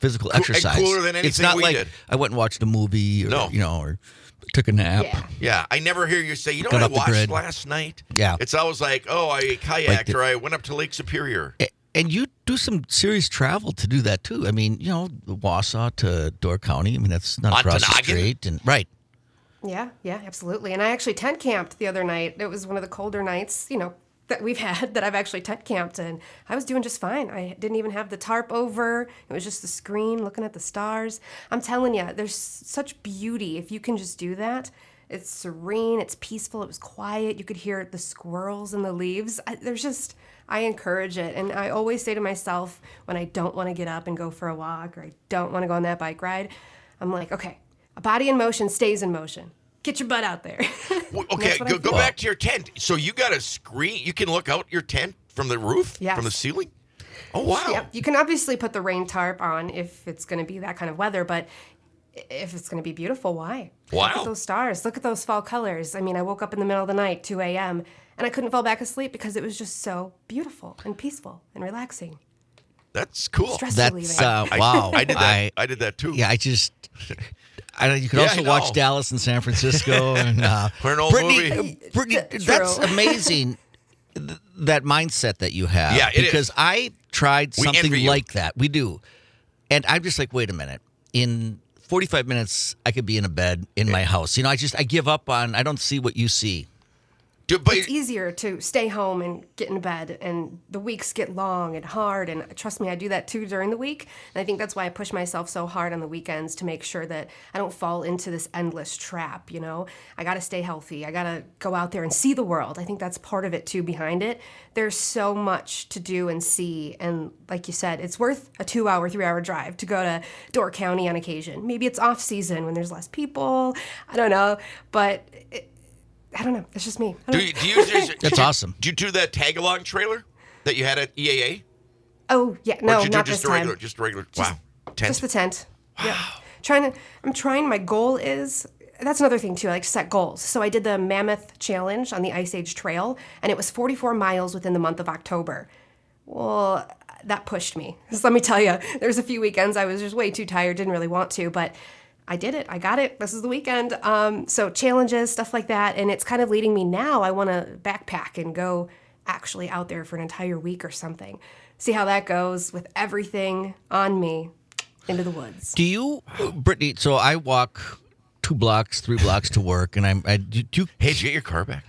S5: physical
S4: Cool- and
S5: exercise.
S4: cooler than
S5: It's
S4: anything
S5: not
S4: we
S5: like
S4: did.
S5: I went and watched a movie or,
S4: No.
S5: you know, or took a nap.
S8: Yeah.
S4: Yeah, I never hear you say, you know
S5: Got
S4: what I
S5: off the
S4: watched
S5: grid.
S4: last night?
S5: Yeah.
S4: It's always like, oh, I kayaked
S5: Like the-
S4: or I went up to Lake Superior.
S5: A- And you do some serious travel to do that too. I mean, you know, Wausau to Door County. I mean, that's not across the
S4: Ontonagon?
S5: street, and right.
S8: Yeah, yeah, absolutely. And I actually tent camped the other night. It was one of the colder nights, you know, that we've had that I've actually tent camped, and I was doing just fine. I didn't even have the tarp over. It was just the screen looking at the stars. I'm telling you, there's such beauty if you can just do that. It's serene, it's peaceful, it was quiet. You could hear the squirrels in the leaves. I, there's just, I encourage it. And I always say to myself when I don't want to get up and go for a walk or I don't want to go on that bike ride, I'm like, okay, a body in motion stays in motion. Get your butt out there.
S4: Well,
S8: And
S4: okay,
S8: that's what
S4: go,
S8: I
S4: go
S8: feel.
S4: back to your tent. So you got a screen? You can look out your tent from the roof?
S8: Yes.
S4: From the ceiling? Oh, wow.
S8: Yep. You can obviously put the rain tarp on if it's going to be that kind of weather, but if it's going to be beautiful, why? Look
S4: Wow.
S8: at those stars. Look at those fall colors. I mean, I woke up in the middle of the night, two a.m., and I couldn't fall back asleep because it was just so beautiful and peaceful and relaxing.
S4: That's cool.
S8: Stress
S5: That's
S8: relieving.
S5: uh, wow.
S4: I did that.
S5: I,
S4: I, did that too.
S5: yeah, I just. I know you could
S4: Yeah,
S5: also
S4: I
S5: watch
S4: know.
S5: Dallas and San Francisco and uh,
S4: Or an old
S5: Brittany,
S4: movie.
S5: uh, Brittany,
S8: True.
S5: that's amazing. th- That mindset that you have.
S4: Yeah, it
S5: because
S4: is.
S5: I tried
S4: We envy
S5: something
S4: you.
S5: like that. We do, and I'm just like, wait a minute. In forty-five minutes, I could be in a bed in my house. You know, I just I give up on. I don't see what you see.
S4: Dude, but
S8: It's easier to stay home and get in bed, and the weeks get long and hard. And trust me, I do that too during the week. And I think that's why I push myself so hard on the weekends to make sure that I don't fall into this endless trap. You know, I got to stay healthy. I got to go out there and see the world. I think that's part of it too behind it. There's so much to do and see. And like you said, it's worth a two hour, three hour drive to go to Door County on occasion. Maybe it's off season when there's less people. I don't know. But it, I don't know. It's just me. I don't
S4: do
S8: know.
S4: you, do you just,
S5: That's awesome.
S4: Do you do that tag along trailer that you had at E A A?
S8: Oh yeah,
S4: Or
S8: no,
S4: did you
S8: not
S4: do just
S8: this
S4: a regular,
S8: time.
S4: just a regular?
S8: Just-
S4: wow, tent.
S8: Just the tent. Yeah. Trying to. I'm trying. My goal is. That's another thing too. I like to set goals. So I did the Mammoth Challenge on the Ice Age Trail, and it was forty-four miles within the month of October. Well, that pushed me. So let me tell you, there's a few weekends I was just way too tired, didn't really want to, but I did it. I got it. This is the weekend. Um, so challenges, stuff like that, and it's kind of leading me now. I want to backpack and go actually out there for an entire week or something. See how that goes with everything on me into the woods.
S5: Do you, Brittany? So I walk two blocks, three blocks to work, and I'm. I do. do
S4: Hey, did you get your car back?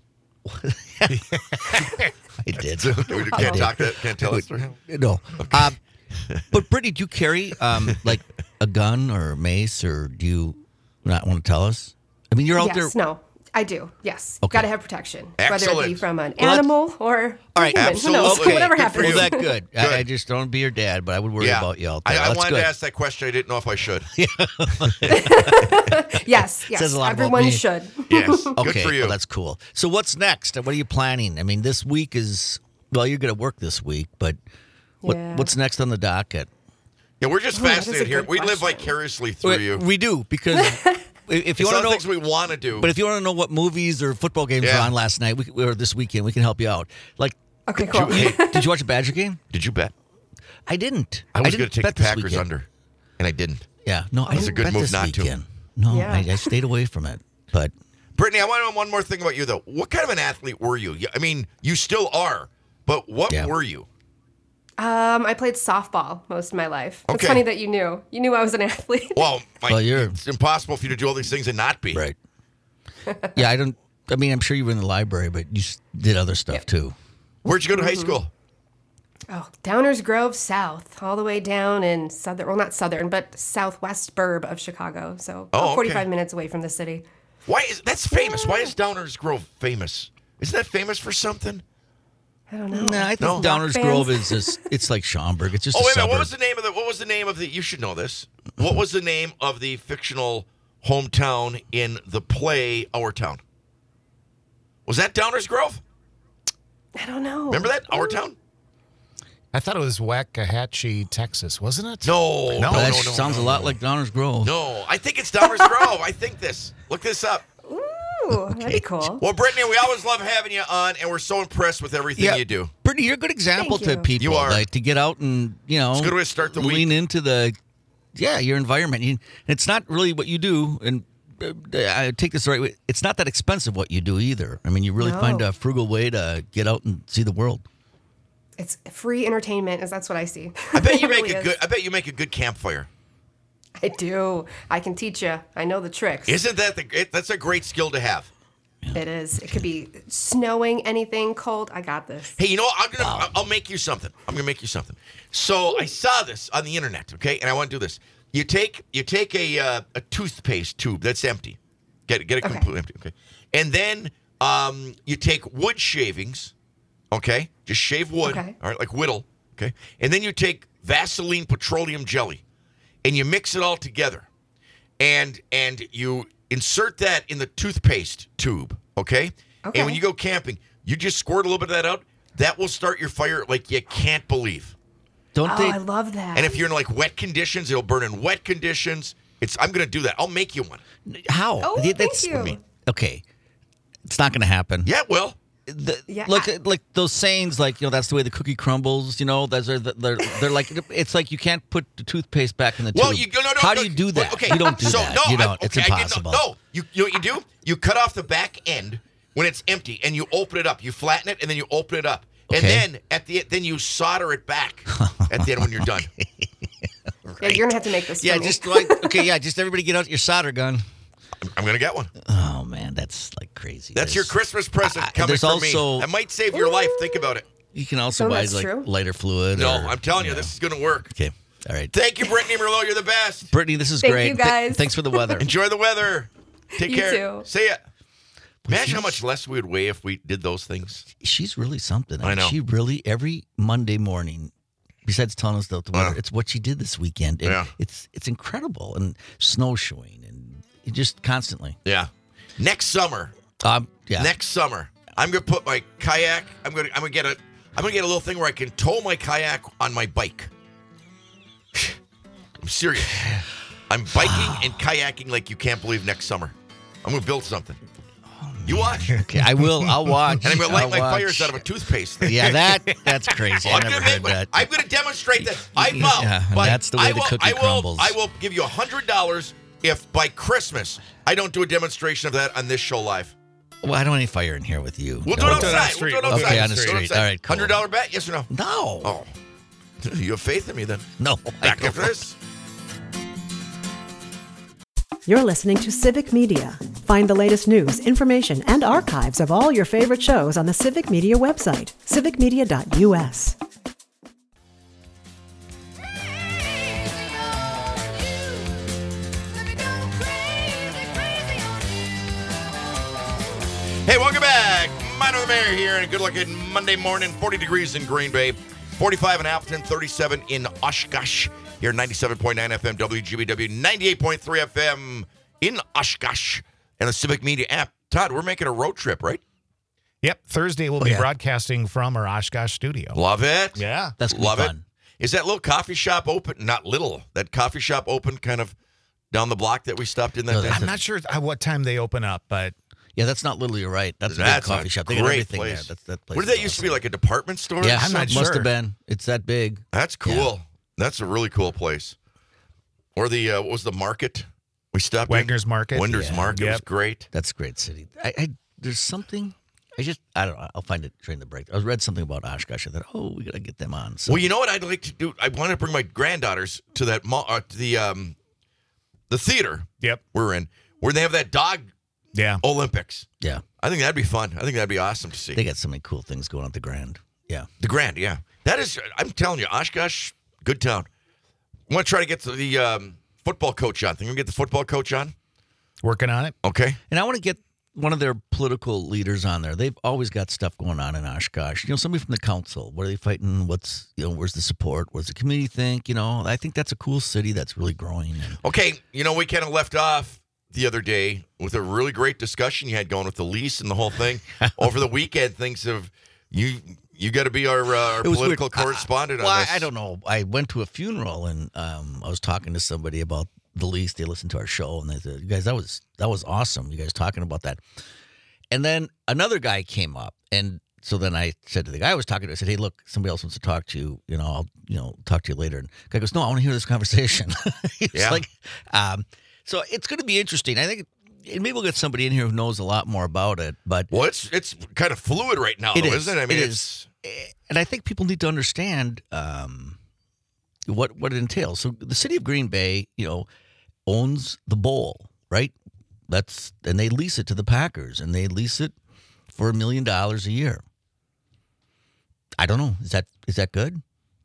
S5: I did.
S4: We can't talk that. Can't tell us.
S5: No. Um, but Brittany, do you carry um, like a gun or mace, or do you not want to tell us? I mean, you're out
S8: Yes,
S5: there.
S8: no, I do. Yes,
S5: Okay.
S8: got to have protection, whether it be
S4: Excellent.
S8: from an
S5: Well, that's-
S8: animal or
S5: All right,
S8: human. Who knows?
S4: absolutely.
S8: Whatever
S4: Good for
S8: happens.
S4: you.
S5: Well, that good.
S4: Good.
S5: I, I just don't be your dad, but I would worry
S4: Yeah.
S5: about you out there.
S4: I, I
S5: That's
S4: wanted
S5: good.
S4: to ask that question. I didn't know if I should.
S8: Yes, yes.
S5: Says a lot about
S8: Everyone
S5: me.
S8: should.
S4: Yes.
S5: Okay,
S4: Good for you.
S5: well, that's cool. So what's next? What are you planning? I mean, this week is well, you're going to work this week, but what,
S8: Yeah.
S5: what's next on the docket?
S4: yeah, we're just
S8: Oh, that is
S4: fascinated
S8: a
S4: here.
S8: good
S4: We live
S8: question.
S4: vicariously through
S5: we,
S4: you.
S5: we do because if you
S4: It's
S5: want
S4: not
S5: to know,
S4: things we want to do.
S5: but if you want to know what movies or football games
S4: Yeah.
S5: are on last night, we, or this weekend, we can help you out. Like,
S8: Okay,
S4: Did you-
S8: cool.
S4: hey,
S5: did you watch a Badger game?
S4: did you bet?
S5: I didn't.
S4: I was
S5: didn't
S4: going to take
S5: bet
S4: the
S5: this
S4: Packers
S5: weekend.
S4: under, and I didn't.
S5: Yeah, no, I
S4: was a
S5: didn't
S4: good
S5: bet
S4: move
S5: this
S4: not to.
S5: weekend. No,
S8: Yeah.
S5: I, I stayed away from it. But
S4: Brittany, I want to know one more thing about you, though. What kind of an athlete were you? You- I mean, you still are, but what
S5: Yeah.
S4: were you?
S8: Um, I played softball most of my life. It's
S4: Okay.
S8: funny that you knew. You knew I was an athlete.
S4: Well, my,
S5: Well, you're-
S4: it's impossible for you to do all these things and not be.
S5: right. Yeah, I don't. I mean, I'm sure you were in the library, but you s- did other stuff too.
S4: Where'd you go to
S8: Mm-hmm.
S4: high school?
S8: Oh, Downers Grove South, all the way down in southern, well, not southern, but southwest burb of Chicago. So
S4: Oh,
S8: about
S4: okay.
S8: forty-five minutes away from the city.
S4: Why is that's famous? Why is Downers Grove famous? Isn't that famous for something?
S8: I don't know.
S5: Nah, I think
S4: No.
S5: Downers
S8: Rock
S5: Grove
S8: bands?
S5: is just, it's like Schaumburg. It's just
S4: Oh
S5: a
S4: wait a minute!
S5: suburb.
S4: What was the name of the? What was the name of the? You should know this. What was the name of the fictional hometown in the play Our Town? Was that Downers Grove?
S8: I don't know.
S4: Remember that Our Town?
S6: I thought it was Waxahachie, Texas, wasn't it?
S4: No, no, no,
S6: No.
S4: no,
S5: that
S4: no,
S5: sounds
S4: no,
S5: a lot
S4: no.
S5: like Downers Grove.
S4: No, I think it's Downers Grove. I think this. Look this up.
S8: Ooh, that'd be cool.
S4: Well, Brittany, we always love having you on, and we're so impressed with everything you do.
S5: Brittany, you're a good example
S8: Thank
S5: to
S8: you.
S5: people.
S4: You are.
S5: Like, to get out and, you know,
S4: It's a good way to start the
S5: lean
S4: week.
S5: into the yeah, your environment. You, it's not really what you do, and uh, I take this the right way. It's not that expensive what you do either. I mean, you really
S8: No.
S5: find a frugal way to get out and see the world.
S8: It's free entertainment, is that's what I see.
S4: I bet you
S8: It
S4: make
S8: really
S4: a
S8: is.
S4: good. I bet you make a good campfire.
S8: I do. I can teach you. I know the tricks.
S4: Isn't that the? It, that's a great skill to have.
S8: It is. It could be snowing, anything, cold. I got this.
S4: Hey, you know what? I'm gonna. I'll- I'll make you something. I'm gonna make you something. So I saw this on the internet. Okay, and I want to do this. You take you take a uh, a toothpaste tube that's empty. Get get it
S8: Okay.
S4: completely empty. Okay, and then um, you take wood shavings. Okay, just shave wood.
S8: Okay.
S4: All right, like whittle. Okay, and then you take Vaseline petroleum jelly, and you mix it all together, and and you insert that in the toothpaste tube. Okay.
S8: Okay.
S4: And when you go camping, you just squirt a little bit of that out. That will start your fire like you can't believe.
S5: Don't
S8: Oh,
S5: they?
S8: I love that.
S4: And if you're in like wet conditions, it'll burn in wet conditions. It's. I'm gonna do that. I'll make you one.
S5: How?
S8: Oh,
S5: Yeah,
S8: thank you.
S5: Okay, it's not going to happen.
S4: Yeah. Well.
S5: The,
S8: Yeah,
S5: look,
S8: I-
S5: like those sayings, like you know, that's the way the cookie crumbles. You know, those are the, they're they're like it's like you can't put the toothpaste back in the
S4: Well,
S5: tube.
S4: you no no no.
S5: How
S4: no,
S5: do you do
S4: well,
S5: that?
S4: Okay.
S5: You don't do
S4: so,
S5: that.
S4: No,
S5: you
S4: I-
S5: don't. It's
S4: okay, I didn't
S5: impossible.
S4: know- No, you you know what you do? You cut off the back end when it's empty, and you open it up. You flatten it, and then you open it up, and
S5: Okay.
S4: then at the then you solder it back at the end when you're done.
S8: Yeah, you're gonna have to make this.
S5: Yeah,
S8: for me.
S5: just like okay, yeah, just everybody get out your solder gun.
S4: I'm, I'm gonna get one.
S5: Oh man, that's like crazy.
S4: That's your
S5: There's-
S4: Christmas present
S5: I-
S4: coming
S5: there's
S4: from me.
S5: also-
S4: That might save your life. Think about it.
S5: You can also
S8: Oh,
S5: buy
S8: that's
S5: like
S8: true.
S5: lighter fluid.
S4: No,
S5: or,
S4: I'm telling you,
S5: know.
S4: this is gonna work.
S5: Okay, all right.
S4: Thank you, Brittany Merlot. You're the best.
S5: Brittany, this is
S8: Thank
S5: great.
S8: you,
S5: Th-
S8: guys.
S5: thanks for the weather.
S4: Enjoy the weather. Take
S8: You
S4: care.
S8: too.
S4: See ya. Imagine how much less we would weigh if we did those things.
S5: She's really something.
S4: I
S5: mean,
S4: know.
S5: She really every Monday morning. Besides telling us the the weather,
S4: Yeah.
S5: it's what she did this weekend. And
S4: Yeah.
S5: It's it's incredible and snowshoeing and it just constantly.
S4: Yeah. Next summer.
S5: Um, yeah.
S4: Next summer, I'm gonna put my kayak. I'm gonna. I'm gonna get a. I'm gonna get a little thing where I can tow my kayak on my bike. I'm serious. I'm biking and kayaking like you can't believe next summer. I'm gonna build something. You watch. And
S5: Okay, I will. I'll watch.
S4: I'm gonna light
S5: I'll
S4: my
S5: watch.
S4: fires out of a toothpaste thing.
S5: Yeah, that that's crazy. I
S4: I'm
S5: never
S4: gonna make
S5: heard
S4: one.
S5: that.
S4: I'm gonna demonstrate that. I
S5: Yeah,
S4: vow.
S5: and
S4: but
S5: that's the way
S4: I
S5: the
S4: will,
S5: cookie
S4: I will,
S5: crumbles.
S4: I will give you a hundred dollars if by Christmas I don't do a demonstration of that on this show live.
S5: Well, I don't want any fire in here with you.
S4: We'll
S5: No.
S4: do it
S1: We'll do it on the
S4: outside. We'll
S1: street.
S4: do it
S1: We'll do it
S4: outside.
S5: on the
S4: We'll do it
S5: street.
S4: outside.
S5: All right, cool.
S4: Hundred dollar bet? Yes or no?
S5: No.
S4: Oh, you have faith in me then.
S5: No. I
S4: Back
S5: don't.
S4: after this.
S7: You're listening to Civic Media. Find the latest news, information, and archives of all your favorite shows on the Civic Media website, civic media dot u s.
S4: Hey, welcome back. Minor the Mayor here, and a good-looking Monday morning. forty degrees in Green Bay, forty-five in Appleton, thirty-seven in Oshkosh. Here, ninety-seven point nine F M, W G B W, ninety-eight point three F M in Oshkosh, and the Civic Media app. Todd, we're making a road trip, right?
S6: Yep. Thursday we'll
S5: Oh,
S6: be
S5: yeah.
S6: broadcasting from our Oshkosh studio.
S4: Love it.
S6: Yeah.
S5: That's gonna be
S4: Love it.
S5: fun.
S4: Is that little coffee shop open? Not little. That coffee shop open kind of down the block that we stopped in that
S5: No,
S4: day?
S6: I'm not sure at what time they open up, but
S5: Yeah, that's not little. You're right. That's,
S4: That's
S5: a big
S4: a
S5: coffee shop. They got
S4: great
S5: everything
S4: place.
S5: there. That's that place.
S4: Where did
S5: is
S4: that used to be,
S5: awesome.
S4: like a department store?
S5: Yeah,
S6: I'm not
S5: must
S6: sure.
S5: have been. It's that big.
S4: That's cool. That's a really cool place. Or the, uh, what was the market we stopped
S6: Wagner's
S4: in?
S6: Market.
S4: Wagner's
S5: Yeah.
S4: Market was
S6: Yep.
S4: great.
S5: That's a great city. I, I there's something. I just I don't know. I'll find it during the break. I read something about Oshkosh. I thought, oh, we gotta get them on. So
S4: Well, you know what I'd like to do? I want to bring my granddaughters to that mall, uh, to the um, the theater
S6: Yep.
S4: we're in, where they have that dog
S6: Yeah.
S4: Olympics.
S5: yeah,
S4: I think that'd be fun. I think that'd be awesome to see.
S5: they got so many cool things going on at the Grand. Yeah.
S4: The Grand, yeah. That is, I'm telling you, Oshkosh, good town. I want to try to get to the um, football coach on. Think we can get the football coach on?
S6: Working on it.
S4: Okay.
S5: And I want to get one of their political leaders on there. They've always got stuff going on in Oshkosh. You know, somebody from the council. What are they fighting? What's, you know, where's the support? What does the community think? You know, I think that's a cool city that's really growing. And
S4: Okay, you know, we kind of left off the other day with a really great discussion you had going with the lease and the whole thing. Over the weekend, things have, you you got to be our, uh, our
S5: It was
S4: political
S5: weird.
S4: correspondent
S5: well,
S4: on
S5: I,
S4: this.
S5: I don't know. I went to a funeral and um, I was talking to somebody about the lease. They listened to our show and they said, "You guys, that was that was awesome. You guys talking about that." And then another guy came up and so then I said to the guy I was talking to, I said, hey, look, somebody else wants to talk to you. You know, I'll, you know, talk to you later. And the guy goes, no, I want to hear this conversation. It's
S4: Yeah.
S5: like, um, so it's going to be interesting. I think and maybe we'll get somebody in here who knows a lot more about it. But
S4: Well, it's it's kind of fluid right now,
S5: It
S4: though,
S5: is.
S4: isn't it? I mean,
S5: It
S4: it's
S5: and I think people need to understand um, what what it entails. So the city of Green Bay, you know, owns the bowl, right? That's and they lease it to the Packers, and they lease it for a million dollars a year. I don't know. Is that is that good?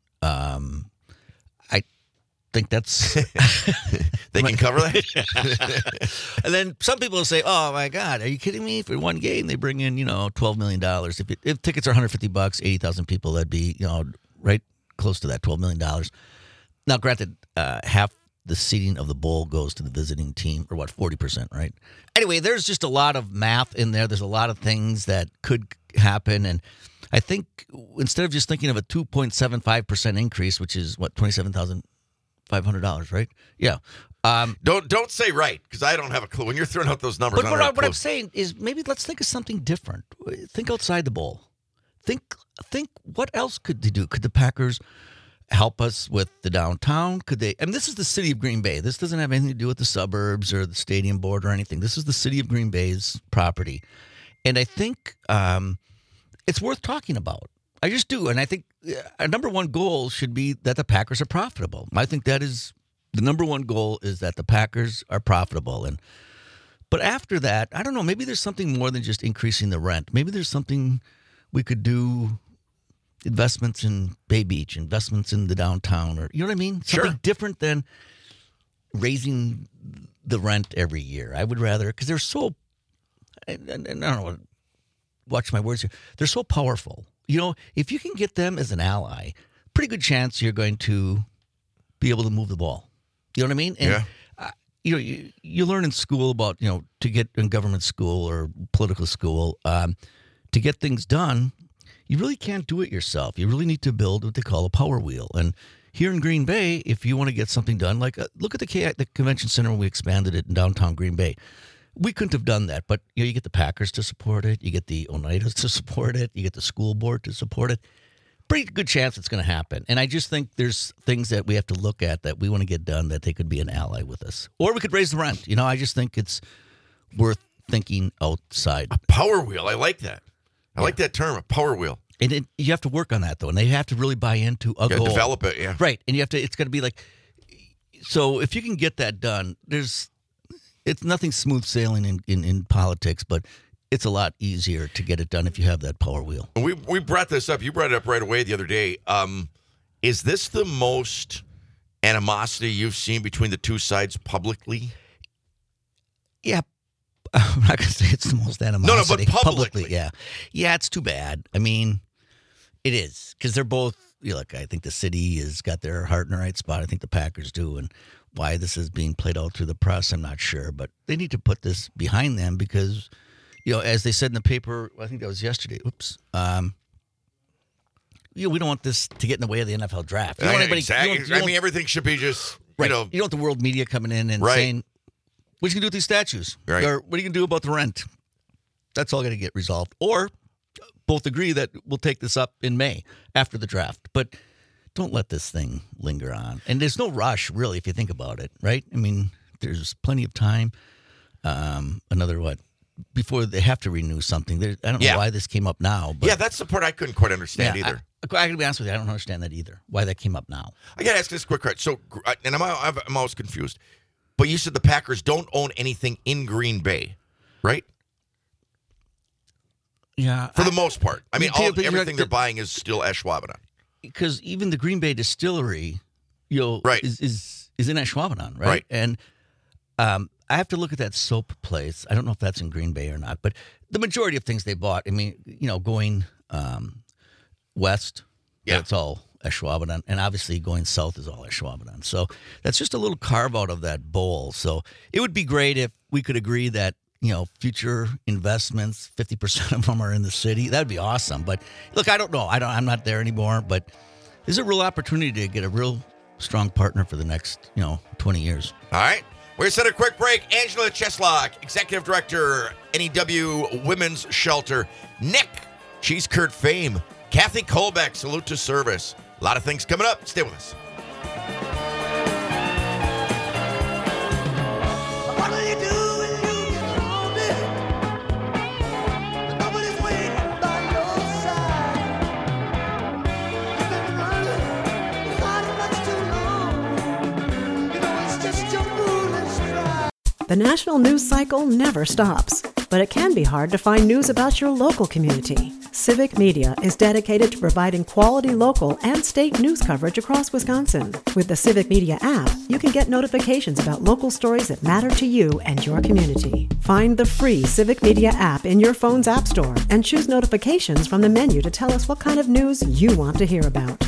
S5: Um, I think that's.
S4: they can cover that.
S5: And then some people will say, "Oh my God, are you kidding me? For one game, they bring in you know twelve million dollars. If it, if tickets are one hundred fifty bucks, eighty thousand people, that'd be you know right close to that twelve million dollars." Now, granted, uh, half the seating of the bowl goes to the visiting team, or what, forty percent, right? Anyway, there's just a lot of math in there. There's a lot of things that could happen, and I think instead of just thinking of a two point seven five percent increase, which is what twenty-seven thousand five hundred dollars, right? Yeah. Um,
S4: don't don't say right, because I don't have a clue. When you're throwing out those numbers,
S5: but
S4: I
S5: what,
S4: don't
S5: I,
S4: have a
S5: what
S4: clue.
S5: I'm saying is maybe let's think of something different. Think outside the bowl. Think think what else could they do? Could the Packers help us with the downtown? Could they? And this is the city of Green Bay. This doesn't have anything to do with the suburbs or the stadium board or anything. This is the city of Green Bay's property, and I think um, it's worth talking about. I just do, and I think our number one goal should be that the Packers are profitable. I think that is the number one goal is that the Packers are profitable, and but after that, I don't know. Maybe there's something more than just increasing the rent. Maybe there's something we could do. Investments in Bay Beach, investments in the downtown, or you know what I mean? Something
S4: Sure.
S5: different than raising the rent every year. I would rather, because they're so, and, and, and I don't know, watch my words here. They're so powerful. You know, if you can get them as an ally, pretty good chance you're going to be able to move the ball. You know what I mean? And,
S4: Yeah.
S5: uh, you know, you, you learn in school about, you know, to get in government school or political school, um, to get things done, you really can't do it yourself. You really need to build what they call a power wheel. And here in Green Bay, if you want to get something done, like uh, look at the, K- the convention center when we expanded it in downtown Green Bay. We couldn't have done that, but you know, you get the Packers to support it, you get the Oneidas to support it, you get the school board to support it. Pretty good chance it's going to happen. And I just think there's things that we have to look at that we want to get done that they could be an ally with us. Or we could raise the rent. You know, I just think it's worth thinking outside.
S4: Power wheel. I like that. I like that term, a power wheel.
S5: And it, you have to work on that, though, and they have to really buy into a
S4: Yeah,
S5: goal.
S4: develop it, yeah.
S5: Right, and you have to. It's got to be like. So if you can get that done, there's, it's nothing smooth sailing in, in, in politics, but it's a lot easier to get it done if you have that power wheel.
S4: We we brought this up. You brought it up right away the other day. Um, is this the most animosity you've seen between the two sides publicly?
S5: Yeah, I'm not going to say it's the most animosity.
S4: but publicly.
S5: yeah, yeah, it's too bad. I mean, it is because they're both. You know, look, I think the city has got their heart in the right spot. I think the Packers do, and why this is being played out through the press, I'm not sure. But they need to put this behind them because, you know, as they said in the paper, I think that was yesterday. Oops. Um, you know, we don't want this to get in the way of the N F L draft. You don't want anybody- you
S4: exactly.
S5: don't- you
S4: I
S5: don't-
S4: mean, everything should be just,
S5: Right.
S4: you know,
S5: you don't want the world media coming in and
S4: Right.
S5: saying, what are you going to do with these statues?
S4: Right.
S5: Or what are you going to do about the rent? That's all going to get resolved. Or both agree that we'll take this up in May after the draft. But don't let this thing linger on. And there's no rush, really, if you think about it, right? I mean, there's plenty of time. Um, another, what, before they have to renew something. There, I don't
S4: Yeah.
S5: know why this came up now. But
S4: yeah, that's the part I couldn't quite understand
S5: yeah,
S4: either.
S5: I, I, I gotta be honest with you, I don't understand that either, why that came up now.
S4: I got to ask this quick question. So, gr- uh, and I'm, I'm, I'm always confused, but you said the Packers don't own anything in Green Bay, right?
S5: Yeah.
S4: For the most part. I mean,
S5: Yeah,
S4: all,
S5: but you're
S4: everything
S5: right,
S4: they're
S5: the-
S4: buying is still Ashwaubenon.
S5: Because even the Green Bay distillery, you know,
S4: Right.
S5: is, is is in Ashwaubenon, right?
S4: Right.
S5: And um, I have to look at that soap place. I don't know if that's in Green Bay or not, but the majority of things they bought, I mean, you know, going um, west,
S4: Yeah.
S5: it's all Ashwaubenon, and obviously going south is all Ashwaubenon. So that's just a little carve out of that bowl. So it would be great if we could agree that, you know, future investments, fifty percent of them are in the city. That would be awesome. But look, I don't know. I don't, I'm not there anymore, but there's a real opportunity to get a real strong partner for the next, you know, twenty years.
S4: All right. We're going to set a quick break. Angela Cheslock, Executive Director, N E W Women's Shelter. Nick Cheese Curd fame. Kathy Kolbeck, salute to service. A lot of things coming up. Stay with us.
S9: What will you do when you get older? Nobody's waiting by your side. You've been running, not much too long. You know it's just your foolish stride.
S7: The national news cycle never stops, but it can be hard to find news about your local community. Civic Media is dedicated to providing quality local and state news coverage across Wisconsin. With the Civic Media app, you can get notifications about local stories that matter to you and your community. Find the free Civic Media app in your phone's app store and choose notifications from the menu to tell us what kind of news you want to hear about.